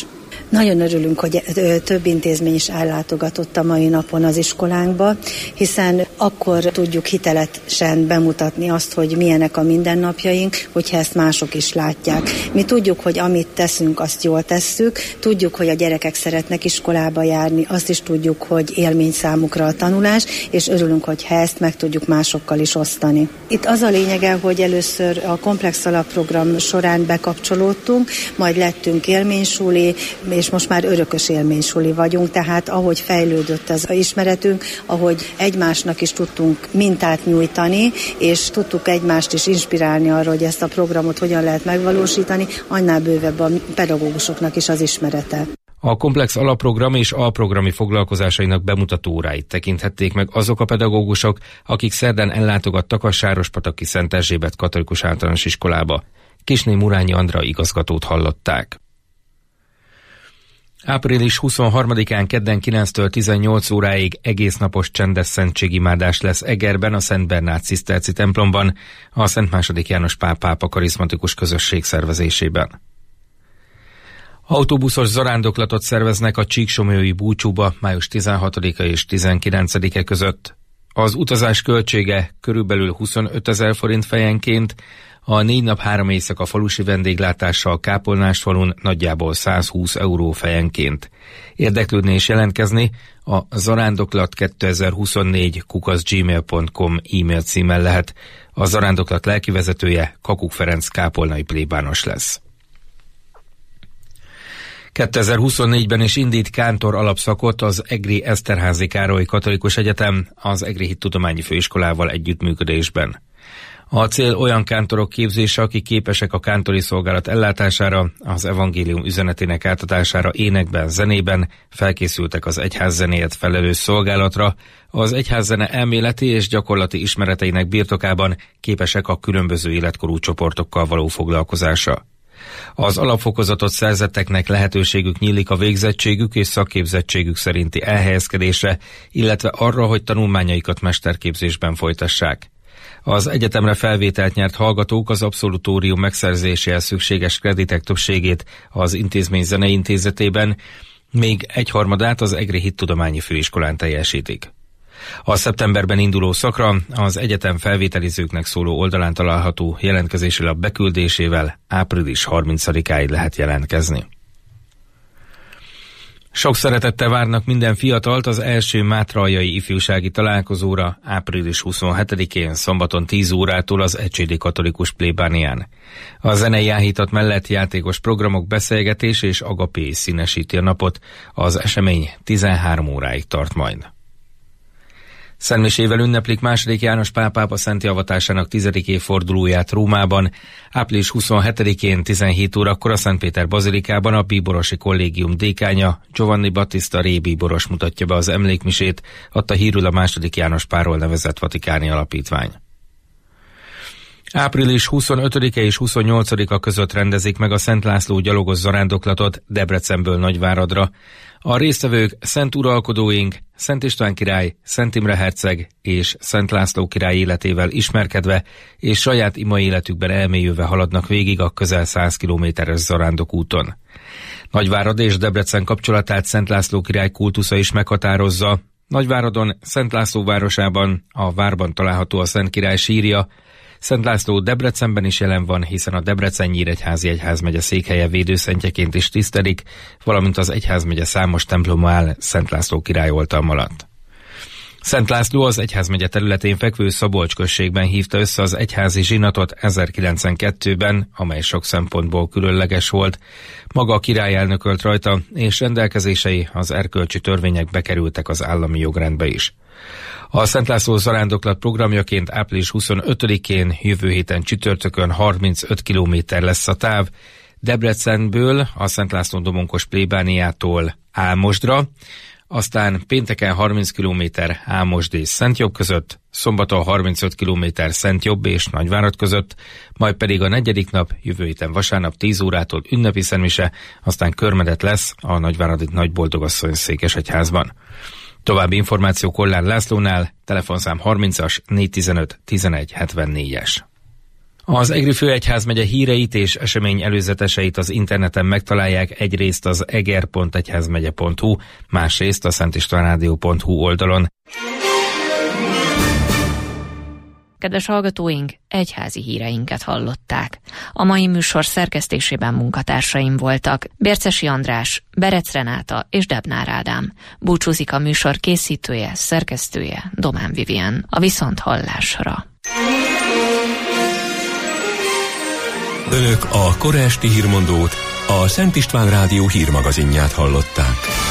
Nagyon örülünk, hogy több intézmény is ellátogatott a mai napon az iskolánkba, hiszen akkor tudjuk hitelesen bemutatni azt, hogy milyenek a mindennapjaink, hogyha ezt mások is látják. Mi tudjuk, hogy amit teszünk, azt jól tesszük, tudjuk, hogy a gyerekek szeretnek iskolába járni, azt is tudjuk, hogy élmény számukra a tanulás, és örülünk, hogyha ezt meg tudjuk másokkal is osztani. Itt az a lényege, hogy először a komplex alapprogram során bekapcsolódtunk, majd lettünk élménysuli, és most már örökös élménysuli vagyunk, tehát ahogy fejlődött az ismeretünk, ahogy egymásnak is tudtunk mintát nyújtani, és tudtuk egymást is inspirálni arra, hogy ezt a programot hogyan lehet megvalósítani, annál bővebb a pedagógusoknak is az ismerete. A komplex alapprogram és alprogrami foglalkozásainak bemutató óráit tekinthették meg azok a pedagógusok, akik szerdán ellátogattak a Sárospataki Szent Erzsébet Katolikus Általános Iskolába. Kisné Murányi Andra igazgatót hallották. április huszonharmadikán kedden kilenctől tizennyolc óráig egésznapos csendes szentségimádás lesz Egerben, a Szent Bernát Ciszterci templomban, a Szent második János Pál pápa karizmatikus közösség szervezésében. Autóbuszos zarándoklatot szerveznek a Csíksomlyói búcsúba május tizenhatodika és tizenkilencedike között. Az utazás költsége körülbelül huszonötezer forint fejenként, a négy nap három éjszaka falusi vendéglátással Kápolnásfalun nagyjából százhúsz euró fejenként. Érdeklődni és jelentkezni a zarándoklat kétezer-huszonnégy kukac gmail pont com e-mail címmel lehet. A zarándoklat lelkivezetője Kakuk Ferenc kápolnai plébános lesz. kétezer-huszonnégyben is indít kántor alapszakot az Egri Eszterházy Károly Katolikus Egyetem az Egri Hittudományi Főiskolával együttműködésben. A cél olyan kántorok képzése, akik képesek a kántori szolgálat ellátására, az evangélium üzenetének átadására énekben, zenében, felkészültek az egyházzenéért felelős szolgálatra, az egyházzene elméleti és gyakorlati ismereteinek birtokában képesek a különböző életkorú csoportokkal való foglalkozásra. Az alapfokozatot szerzetteknek lehetőségük nyílik a végzettségük és szakképzettségük szerinti elhelyezkedésre, illetve arra, hogy tanulmányaikat mesterképzésben folytassák. Az egyetemre felvételt nyert hallgatók az abszolutórium megszerzéséhez szükséges kreditek többségét az intézmény zenei intézetében, még egyharmadát az Egri Hittudományi Főiskolán teljesítik. A szeptemberben induló szakra az egyetem felvételizőknek szóló oldalán található jelentkezési lap beküldésével április harmincadikáig lehet jelentkezni. Sok szeretettel várnak minden fiatalt az első mátraljai ifjúsági találkozóra április huszonhetedikén szombaton tíz órától az Ecsédi Katolikus plébánián. A zenei áhítat mellett játékos programok, beszélgetés és agapé színesíti a napot, az esemény tizenhárom óráig tart majd. Szentmisével ünneplik második János Pál pápa szenti avatásának tizedik évfordulóját Rómában. április huszonhetedikén tizenhét órakor a Szentpéter bazilikában a bíborosi kollégium dékánya Giovanni Battista Ré bíboros mutatja be az emlékmisét, adta hírül a második János Pálról nevezett vatikáni alapítvány. április huszonötödike és huszonnyolcadika között rendezik meg a Szent László gyalogos zarándoklatot Debrecenből Nagyváradra. A résztvevők Szent Uralkodóink, Szent István király, Szent Imre herceg és Szent László király életével ismerkedve és saját ima életükben elmélyülve haladnak végig a közel száz kilométeres zarándokúton. Nagyvárad és Debrecen kapcsolatát Szent László király kultusza is meghatározza. Nagyváradon, Szent László városában, a várban található a Szent Király sírja. Szent László Debrecenben is jelen van, hiszen a Debrecen-Nyíregyházi egyházmegye székhelye védőszentjeként is tisztelik, valamint az egyházmegye számos temploma áll Szent László király oltalma alatt. Szent László az egyházmegye területén fekvő Szabolcs községben hívta össze az egyházi zsinatot ezerkilencszázkettőben, amely sok szempontból különleges volt. Maga a király elnökölt rajta, és rendelkezései az erkölcsi törvények bekerültek az állami jogrendbe is. A Szent László zarándoklat programjaként április huszonötödikén jövő héten csütörtökön harmincöt kilométer lesz a táv, Debrecenből, a Szent László domonkos plébániától Álmosdra, aztán pénteken harminc kilométer Álmosd és Szentjobb között, szombaton harmincöt kilométer Szentjobb és Nagyvárad között, majd pedig a negyedik nap, jövő héten vasárnap tíz órától ünnepi szentmise, aztán körmedet lesz a nagyváradi Nagyboldogasszony székesegyházban. További információ Kollár Lászlónál, telefonszám harmincas négyszáztizenöt tizenegy hetvennégyes. Az Egri főegyházmegye híreit és esemény előzeteseit az interneten megtalálják, egyrészt az eger pont egyházmegye pont hu, másrészt a szentistvánrádió pont hu oldalon. Kedves hallgatóink, egyházi híreinket hallották. A mai műsor szerkesztésében munkatársaim voltak Bércesi András, Berec Renáta és Debnár Ádám. Búcsúzik a műsor készítője, szerkesztője, Domán Vivien. A viszonthallásra. Önök a kora esti hírmondót, a Szent István Rádió hírmagazinját hallották.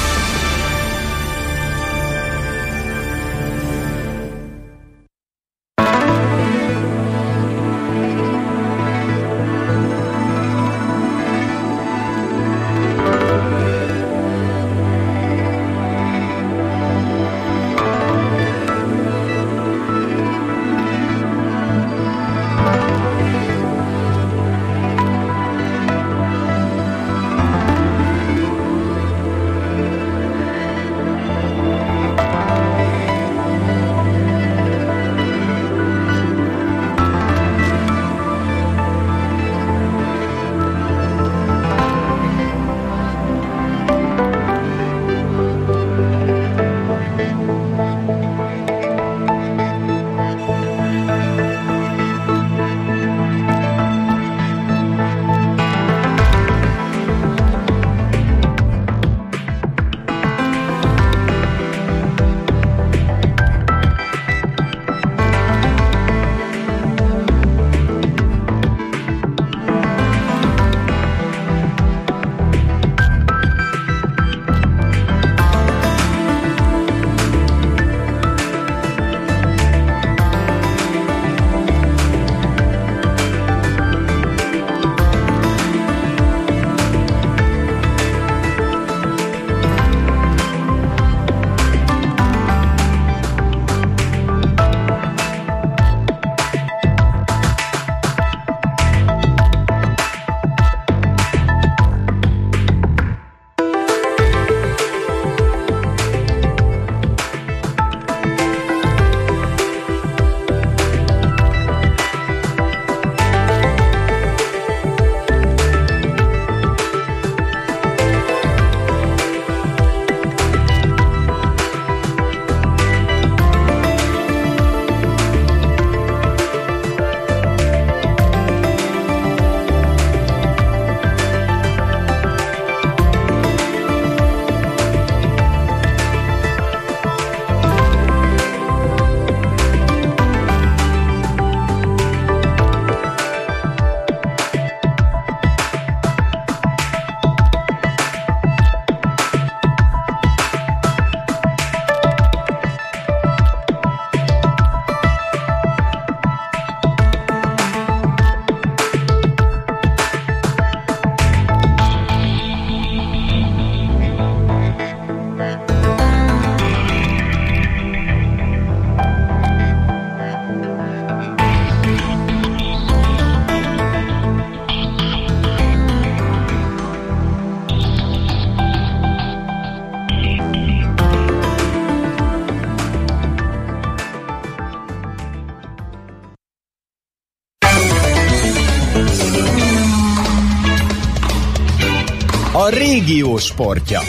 A régió sportja.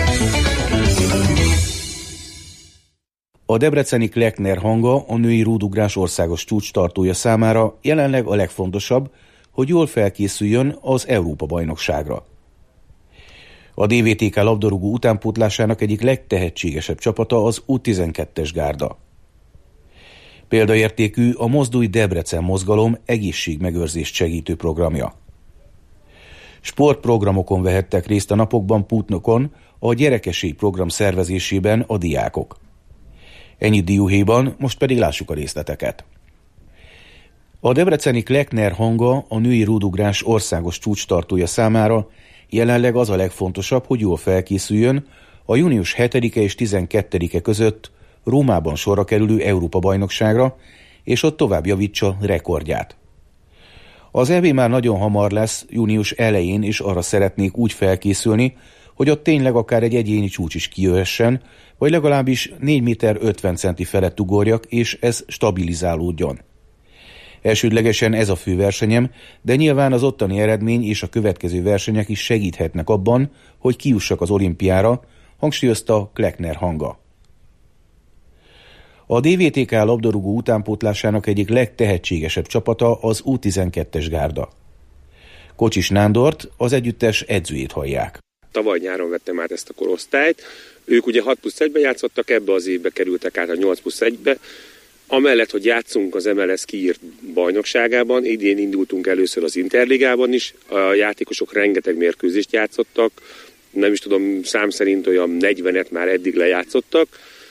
A debreceni Kleckner hanga, a női rúdugrás országos csúcstartója számára jelenleg a legfontosabb, hogy jól felkészüljön az Európa-bajnokságra. A dé vé té ká labdarúgó utánpótlásának egyik legtehetségesebb csapata az U tizenkettes gárda. Példaértékű a Mozdulj Debrecen mozgalom egészségmegőrzést segítő programja. Sportprogramokon vehettek részt a napokban Putnokon, a gyerekesség program szervezésében a diákok. Ennyit dióhéjban, most pedig lássuk a részleteket. A debreceni Kleckner hanga, a női rúdugrás országos csúcstartója számára jelenleg az a legfontosabb, hogy jól felkészüljön a június hetedike és tizenkettedike között Rómában sorra kerülő Európa-bajnokságra, és ott tovább javítsa rekordját. Az é bé már nagyon hamar lesz, június elején, és arra szeretnék úgy felkészülni, hogy ott tényleg akár egy egyéni csúcs is kijöhessen, vagy legalábbis négy méter ötven centi felett ugorjak, és ez stabilizálódjon. Elsődlegesen ez a fő versenyem, de nyilván az ottani eredmény és a következő versenyek is segíthetnek abban, hogy kijussak az olimpiára, hangsúlyozta Kleckner Hanga. A dé vé té ká labdarúgó utánpótlásának egyik legtehetségesebb csapata az U tizenkettes gárda. Kocsis Nándort, az együttes edzőjét hallják. Tavaly nyáron vettem át ezt a korosztályt. Ők ugye hat plusz egybe játszottak, ebbe az évbe kerültek át a nyolc plusz egybe. Amellett, hogy játszunk az em el es kiírt bajnokságában, idén indultunk először az Interligában is, a játékosok rengeteg mérkőzést játszottak, nem is tudom, szám szerint olyan negyvenet már eddig lejátszottak,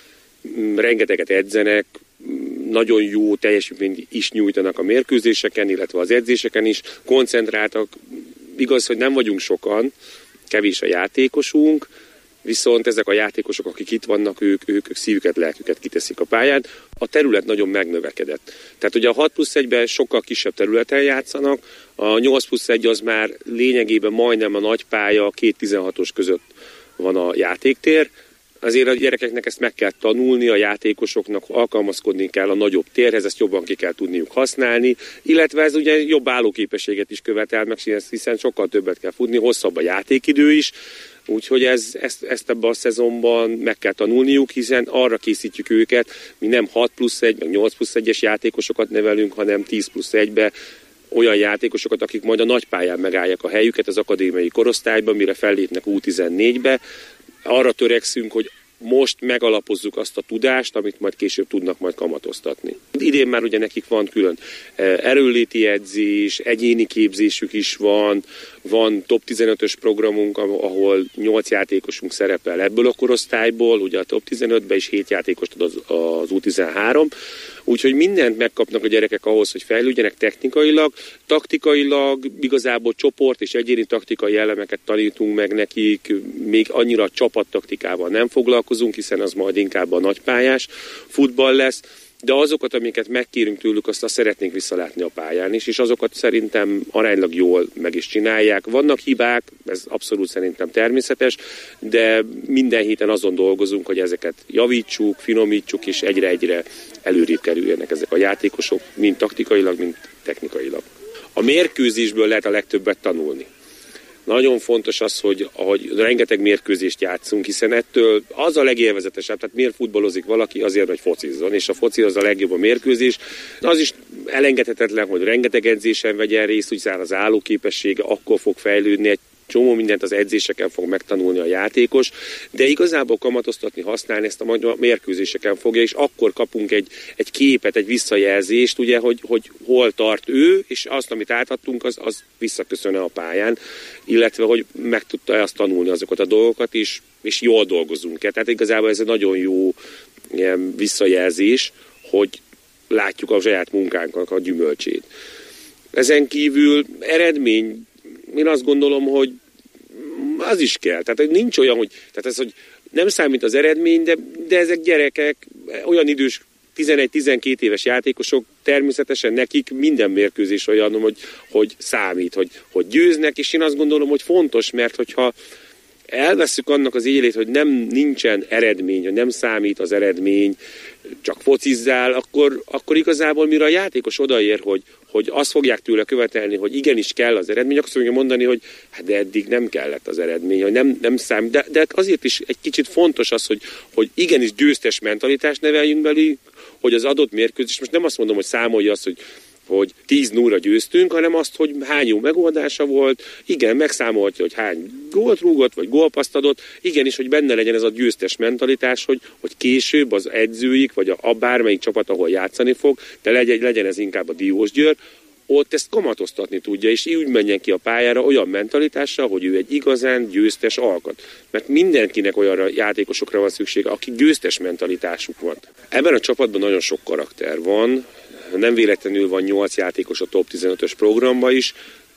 rengeteget edzenek, nagyon jó teljesítményt is nyújtanak a mérkőzéseken, illetve az edzéseken is, koncentráltak, igaz, hogy nem vagyunk sokan, kevés a játékosunk, viszont ezek a játékosok, akik itt vannak, ők, ők, ők szívüket, lelküket kiteszik a pályán. A terület nagyon megnövekedett. Tehát ugye a hat plusz egyben sokkal kisebb területen játszanak, a nyolc plusz egy az már lényegében majdnem a nagy pálya, két tizenhatos között van a játéktér. Azért a gyerekeknek ezt meg kell tanulni, a játékosoknak alkalmazkodni kell a nagyobb térhez, ezt jobban ki kell tudniuk használni, illetve ez ugye jobb állóképességet is követel meg, hiszen sokkal többet kell futni, hosszabb a játékidő is, úgyhogy ez, ezt, ezt ebben a szezonban meg kell tanulniuk, hiszen arra készítjük őket, mi nem hat plusz egy, meg nyolc plusz egyes játékosokat nevelünk, hanem tíz plusz egybe, olyan játékosokat, akik majd a nagypályán megállják a helyüket az akadémiai korosztályban, mire fellépnek U tizennégybe. Arra törekszünk, hogy most megalapozzuk azt a tudást, amit majd később tudnak majd kamatoztatni. Idén már ugye nekik van külön erőnléti edzés, egyéni képzésük is van, van top tizenötös programunk, ahol nyolc játékosunk szerepel ebből a korosztályból, ugye a top tizenötben is hét játékost ad az, az U tizenhárom, úgyhogy mindent megkapnak a gyerekek ahhoz, hogy fejlődjenek technikailag, taktikailag, igazából csoport és egyéni taktikai elemeket tanítunk meg nekik, még annyira csapattaktikával nem foglalkozunk, hiszen az majd inkább a nagypályás futball lesz, de azokat, amiket megkérünk tőlük, azt, azt szeretnénk visszalátni a pályán is, és azokat szerintem aránylag jól meg is csinálják. Vannak hibák, ez abszolút szerintem természetes, de minden héten azon dolgozunk, hogy ezeket javítsuk, finomítsuk, és egyre-egyre előrébb kerüljenek ezek a játékosok, mind taktikailag, mind technikailag. A mérkőzésből lehet a legtöbbet tanulni. Nagyon fontos az, hogy, hogy rengeteg mérkőzést játszunk, hiszen ettől az a legélvezetesebb, tehát miért futballozik valaki, azért, hogy focizzon, és a foci az a legjobb a mérkőzés. Az is elengedhetetlen, hogy rengeteg edzésen vegyen részt, hiszen az állóképessége akkor fog fejlődni, egy csomó mindent az edzéseken fog megtanulni a játékos, de igazából kamatoztatni, használni ezt a mérkőzéseken fogja, és akkor kapunk egy, egy képet, egy visszajelzést, ugye, hogy, hogy hol tart ő, és azt, amit átadtunk, az, az visszaköszön a pályán, illetve, hogy meg tudta azt tanulni azokat a dolgokat is, és jól dolgozunk-e. Tehát igazából ez egy nagyon jó ilyen visszajelzés, hogy látjuk a saját munkánknak a gyümölcsét. Ezen kívül eredmény, én azt gondolom, hogy az is kell. Tehát nincs olyan, hogy, tehát ez, hogy nem számít az eredmény, de, de ezek gyerekek, olyan idős tizenegy-tizenkét éves játékosok, természetesen nekik minden mérkőzés olyan, hogy, hogy számít, hogy, hogy győznek, és én azt gondolom, hogy fontos, mert hogyha elvesszük annak az élét, hogy nem nincsen eredmény, hogy nem számít az eredmény, csak focizzál, akkor, akkor igazából mire a játékos odaér, hogy, hogy azt fogják tőle követelni, hogy igenis kell az eredmény, akkor fogja mondani, hogy hát de eddig nem kellett az eredmény, hogy nem, nem számít. De, de azért is egy kicsit fontos az, hogy, hogy igenis győztes mentalitást neveljünk belé, hogy az adott mérkőzés, most nem azt mondom, hogy számolja azt, hogy hogy tíz nullra győztünk, hanem azt, hogy hány jó megoldása volt, igen, megszámolhatja, hogy hány gólt rúgott, vagy gólpaszt adott, igenis, hogy benne legyen ez a győztes mentalitás, hogy, hogy később az edzőik, vagy a, a bármelyik csapat, ahol játszani fog, de legyen, legyen ez inkább a Diósgyőr, ott ezt kamatoztatni tudja, és úgy menjen ki a pályára olyan mentalitással, hogy ő egy igazán győztes alkat. Mert mindenkinek olyan játékosokra van szüksége, akik győztes mentalitásuk van. Ebben a csapatban nagyon sok karakter van, nem véletlenül van nyolc játékos a top tizenötös programba is,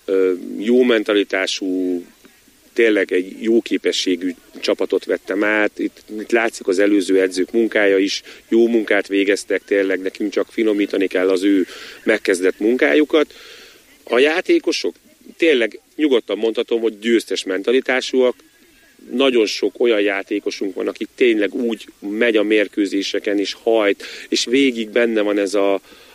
jó mentalitású, tényleg egy jó képességű csapatot vettem át, itt, itt látszik az előző edzők munkája is, jó munkát végeztek, tényleg nekünk csak finomítani kell az ő megkezdett munkájukat. A játékosok tényleg nyugodtan mondhatom, hogy győztes mentalitásúak, nagyon sok olyan játékosunk van, akik tényleg úgy megy a mérkőzéseken is, hajt, és végig benne van ez a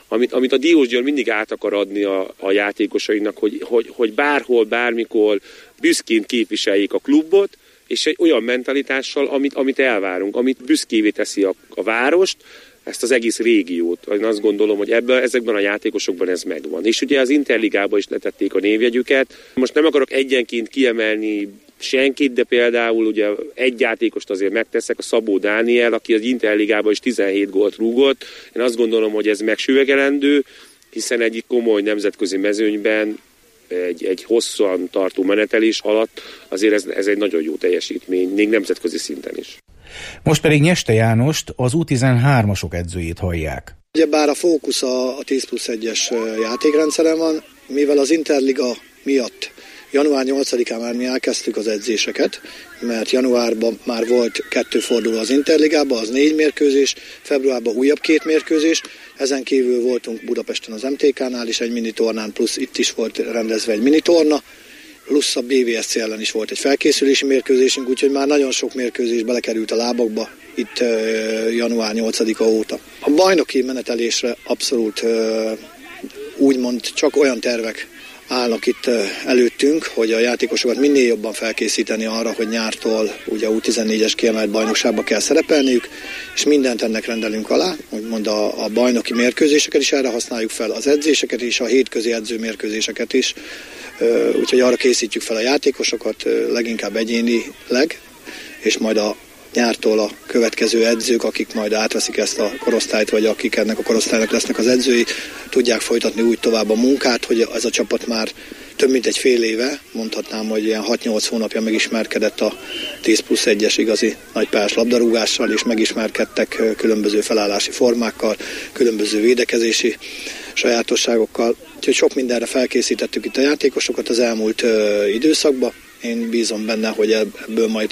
amit, amit a Diós György mindig át akar adni a, a játékosainak, hogy, hogy, hogy bárhol, bármikor büszkén képviseljék a klubot, és egy olyan mentalitással, amit, amit elvárunk, amit büszkévé teszi a, a várost, ezt az egész régiót. Én azt gondolom, hogy ebben, ezekben a játékosokban ez megvan. És ugye az Interligában is letették a névjegyüket. Most nem akarok egyenként kiemelni senkit, de például ugye egy játékost azért megteszek, a Szabó Dániel, aki az Interligában is tizenhét gólt rúgott. Én azt gondolom, hogy ez megsüvegelendő, hiszen egy komoly nemzetközi mezőnyben egy, egy hosszan tartó menetelés alatt azért ez, ez egy nagyon jó teljesítmény, még nemzetközi szinten is. Most pedig Nyeste Jánost, az U tizenhármasok edzőjét hallják. Ugyebár a fókusz a, a tíz plusz egyes játékrendszeren van, mivel az Interliga miatt január nyolcadikán már mi elkezdtük az edzéseket, mert januárban már volt kettő forduló az Interligában, az négy mérkőzés, februárban újabb két mérkőzés, ezen kívül voltunk Budapesten az em té ká-nál is egy minitornán, plusz itt is volt rendezve egy minitorna, plusz a bé vé es cé ellen is volt egy felkészülési mérkőzésünk, úgyhogy már nagyon sok mérkőzés belekerült a lábakba itt uh, január nyolcadika óta. A bajnoki menetelésre abszolút uh, úgymond csak olyan tervek állnak itt uh, előttünk, hogy a játékosokat minél jobban felkészíteni arra, hogy nyártól ugye U tizennégyes kiemelt bajnokságba kell szerepelniük, és mindent ennek rendelünk alá, úgymond a, a bajnoki mérkőzéseket is erre használjuk fel, az edzéseket is, a hétközi edzőmérkőzéseket is, uh, úgyhogy arra készítjük fel a játékosokat, uh, leginkább egyénileg, és majd a nyártól a következő edzők, akik majd átveszik ezt a korosztályt, vagy akik ennek a korosztálynak lesznek az edzői, tudják folytatni úgy tovább a munkát, hogy ez a csapat már több mint egy fél éve, mondhatnám, hogy ilyen hat-nyolc hónapja megismerkedett a tíz plusz egyes igazi nagypályás labdarúgással, és megismerkedtek különböző felállási formákkal, különböző védekezési sajátosságokkal. Úgyhogy sok mindenre felkészítettük itt a játékosokat az elmúlt ö, időszakban. Én bízom benne, hogy ebből majd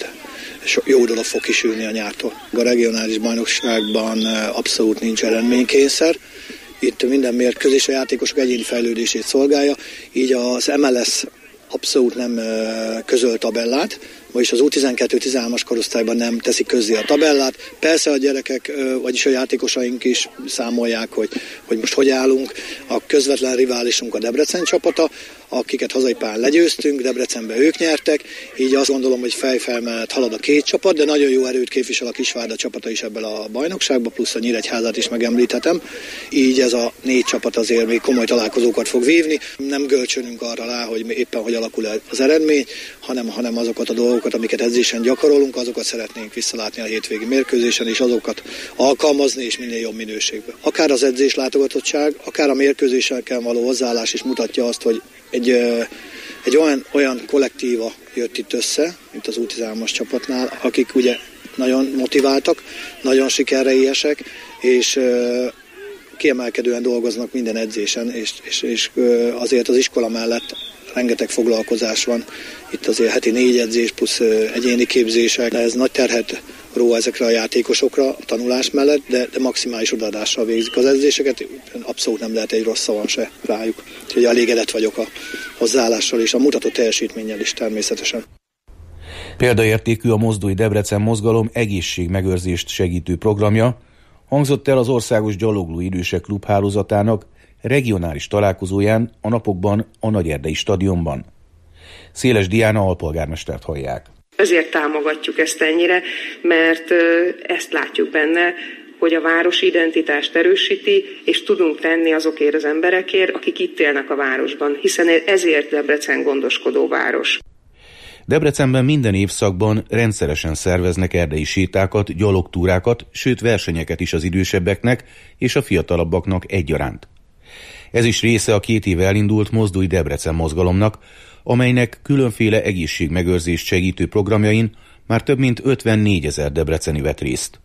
jó dolog fog kisülni a nyártól. A regionális bajnokságban abszolút nincs eredménykényszer. Itt minden mérkőzés a játékosok egyéni fejlődését szolgálja, így az em el es abszolút nem közöl tabellát, vagyis az U tizenkettő tizenhármas korosztályban nem teszik közzé a tabellát. Persze a gyerekek, vagyis a játékosaink is számolják, hogy, hogy most hogy állunk. A közvetlen riválisunk a Debrecen csapata, akiket hazai pályán legyőztünk, Debrecenben ők nyertek, így azt gondolom, hogy fejfel mellett halad a két csapat, de nagyon jó erőt képvisel a Kisvárda csapata is ebben a bajnokságban, plusz a Nyíregyházát is megemlíthetem. Így ez a négy csapat azért még komoly találkozókat fog vívni. Nem gölcsönünk arra rá, hogy éppen hogy alakul az eredmény, hanem, hanem azokat a dolgokat, amiket edzésen gyakorolunk, azokat szeretnénk visszalátni a hétvégi mérkőzésen, és azokat alkalmazni, és minél jobb minőségben. Akár az edzés látogatottság, akár a mérkőzésekkel való hozzáállás is mutatja azt, hogy egy, egy olyan, olyan kollektíva jött itt össze, mint az U tizenhármas csapatnál, akik ugye nagyon motiváltak, nagyon sikerre éhesek, és kiemelkedően dolgoznak minden edzésen, és, és, és azért az iskola mellett rengeteg foglalkozás van. Itt azért heti négy edzés plusz egyéni képzések, de ez nagy terhet ró ezekre a játékosokra a tanulás mellett, de, de maximális odaadással végzik az edzéseket, abszolút nem lehet egy rossz szavam se rájuk. Úgyhogy elégedett vagyok a hozzáállással és a mutatott teljesítménnyel is természetesen. Példaértékű a Mozdulj Debrecen mozgalom egészségmegőrzést segítő programja, hangzott el az Országos Gyalogló Idősek Klubhálózatának regionális találkozóján a napokban a Nagyerdei stadionban. Széles Diana alpolgármestert hallják. Ezért támogatjuk ezt ennyire, mert ezt látjuk benne, hogy a városi identitást erősíti, és tudunk tenni azokért az emberekért, akik itt élnek a városban, hiszen ezért Debrecen gondoskodó város. Debrecenben minden évszakban rendszeresen szerveznek erdei sétákat, gyalogtúrákat, sőt versenyeket is az idősebbeknek és a fiatalabbaknak egyaránt. Ez is része a két éve elindult Mozdulj Debrecen mozgalomnak, amelynek különféle egészségmegőrzést segítő programjain már több mint ötvennégyezer debreceni vett részt.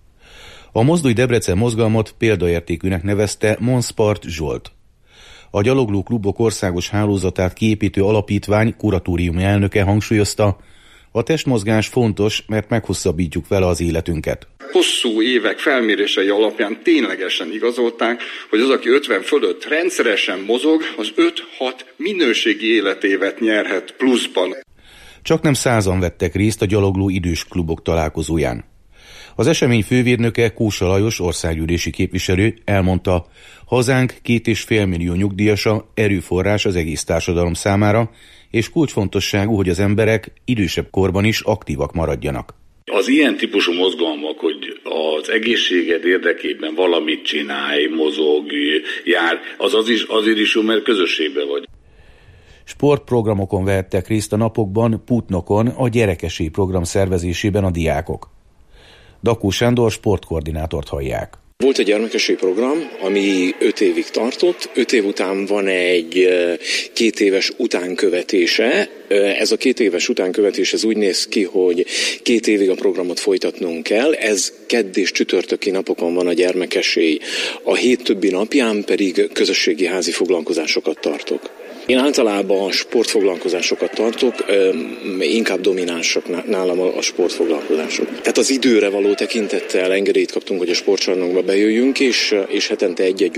A Mozdulj Debrecen mozgalmat példaértékűnek nevezte Monspart Zsolt. A Gyalogló Klubok Országos Hálózatát kiépítő alapítvány kuratóriumi elnöke hangsúlyozta, a testmozgás fontos, mert meghosszabbítjuk vele az életünket. Hosszú évek felmérései alapján ténylegesen igazolták, hogy az, aki ötven fölött rendszeresen mozog, az öt-hat minőségi életévet nyerhet pluszban. Csak nem százan vettek részt a gyalogló idős klubok találkozóján. Az esemény fővédnöke, Kósa Lajos országgyűlési képviselő elmondta, hazánk két és fél millió nyugdíjasa erőforrás az egész társadalom számára, és kulcsfontosságú, hogy az emberek idősebb korban is aktívak maradjanak. Az ilyen típusú mozgalmak, hogy az egészséged érdekében valamit csinálj, mozog, jár, az, az is, azért is jó, mert közösségben vagy. Sportprogramokon vehettek részt a napokban Putnokon a gyerekesi program szervezésében a diákok. Dakó Sándor sportkoordinátort hallják. Volt egy gyermekesi program, ami öt évig tartott, öt év után van egy két éves utánkövetése. Ez a két éves utánkövetés ez úgy néz ki, hogy két évig a programot folytatnunk kell, ez kedd és csütörtöki napokon van a gyermekesély, a hét többi napján pedig közösségi házi foglalkozásokat tartok. Én általában sportfoglalkozásokat tartok, inkább dominánsak nálam a sportfoglalkozások. Tehát az időre való tekintettel engedélyt kaptunk, hogy a sportcsarnokba bejöjjünk, és, és hetente egy-egy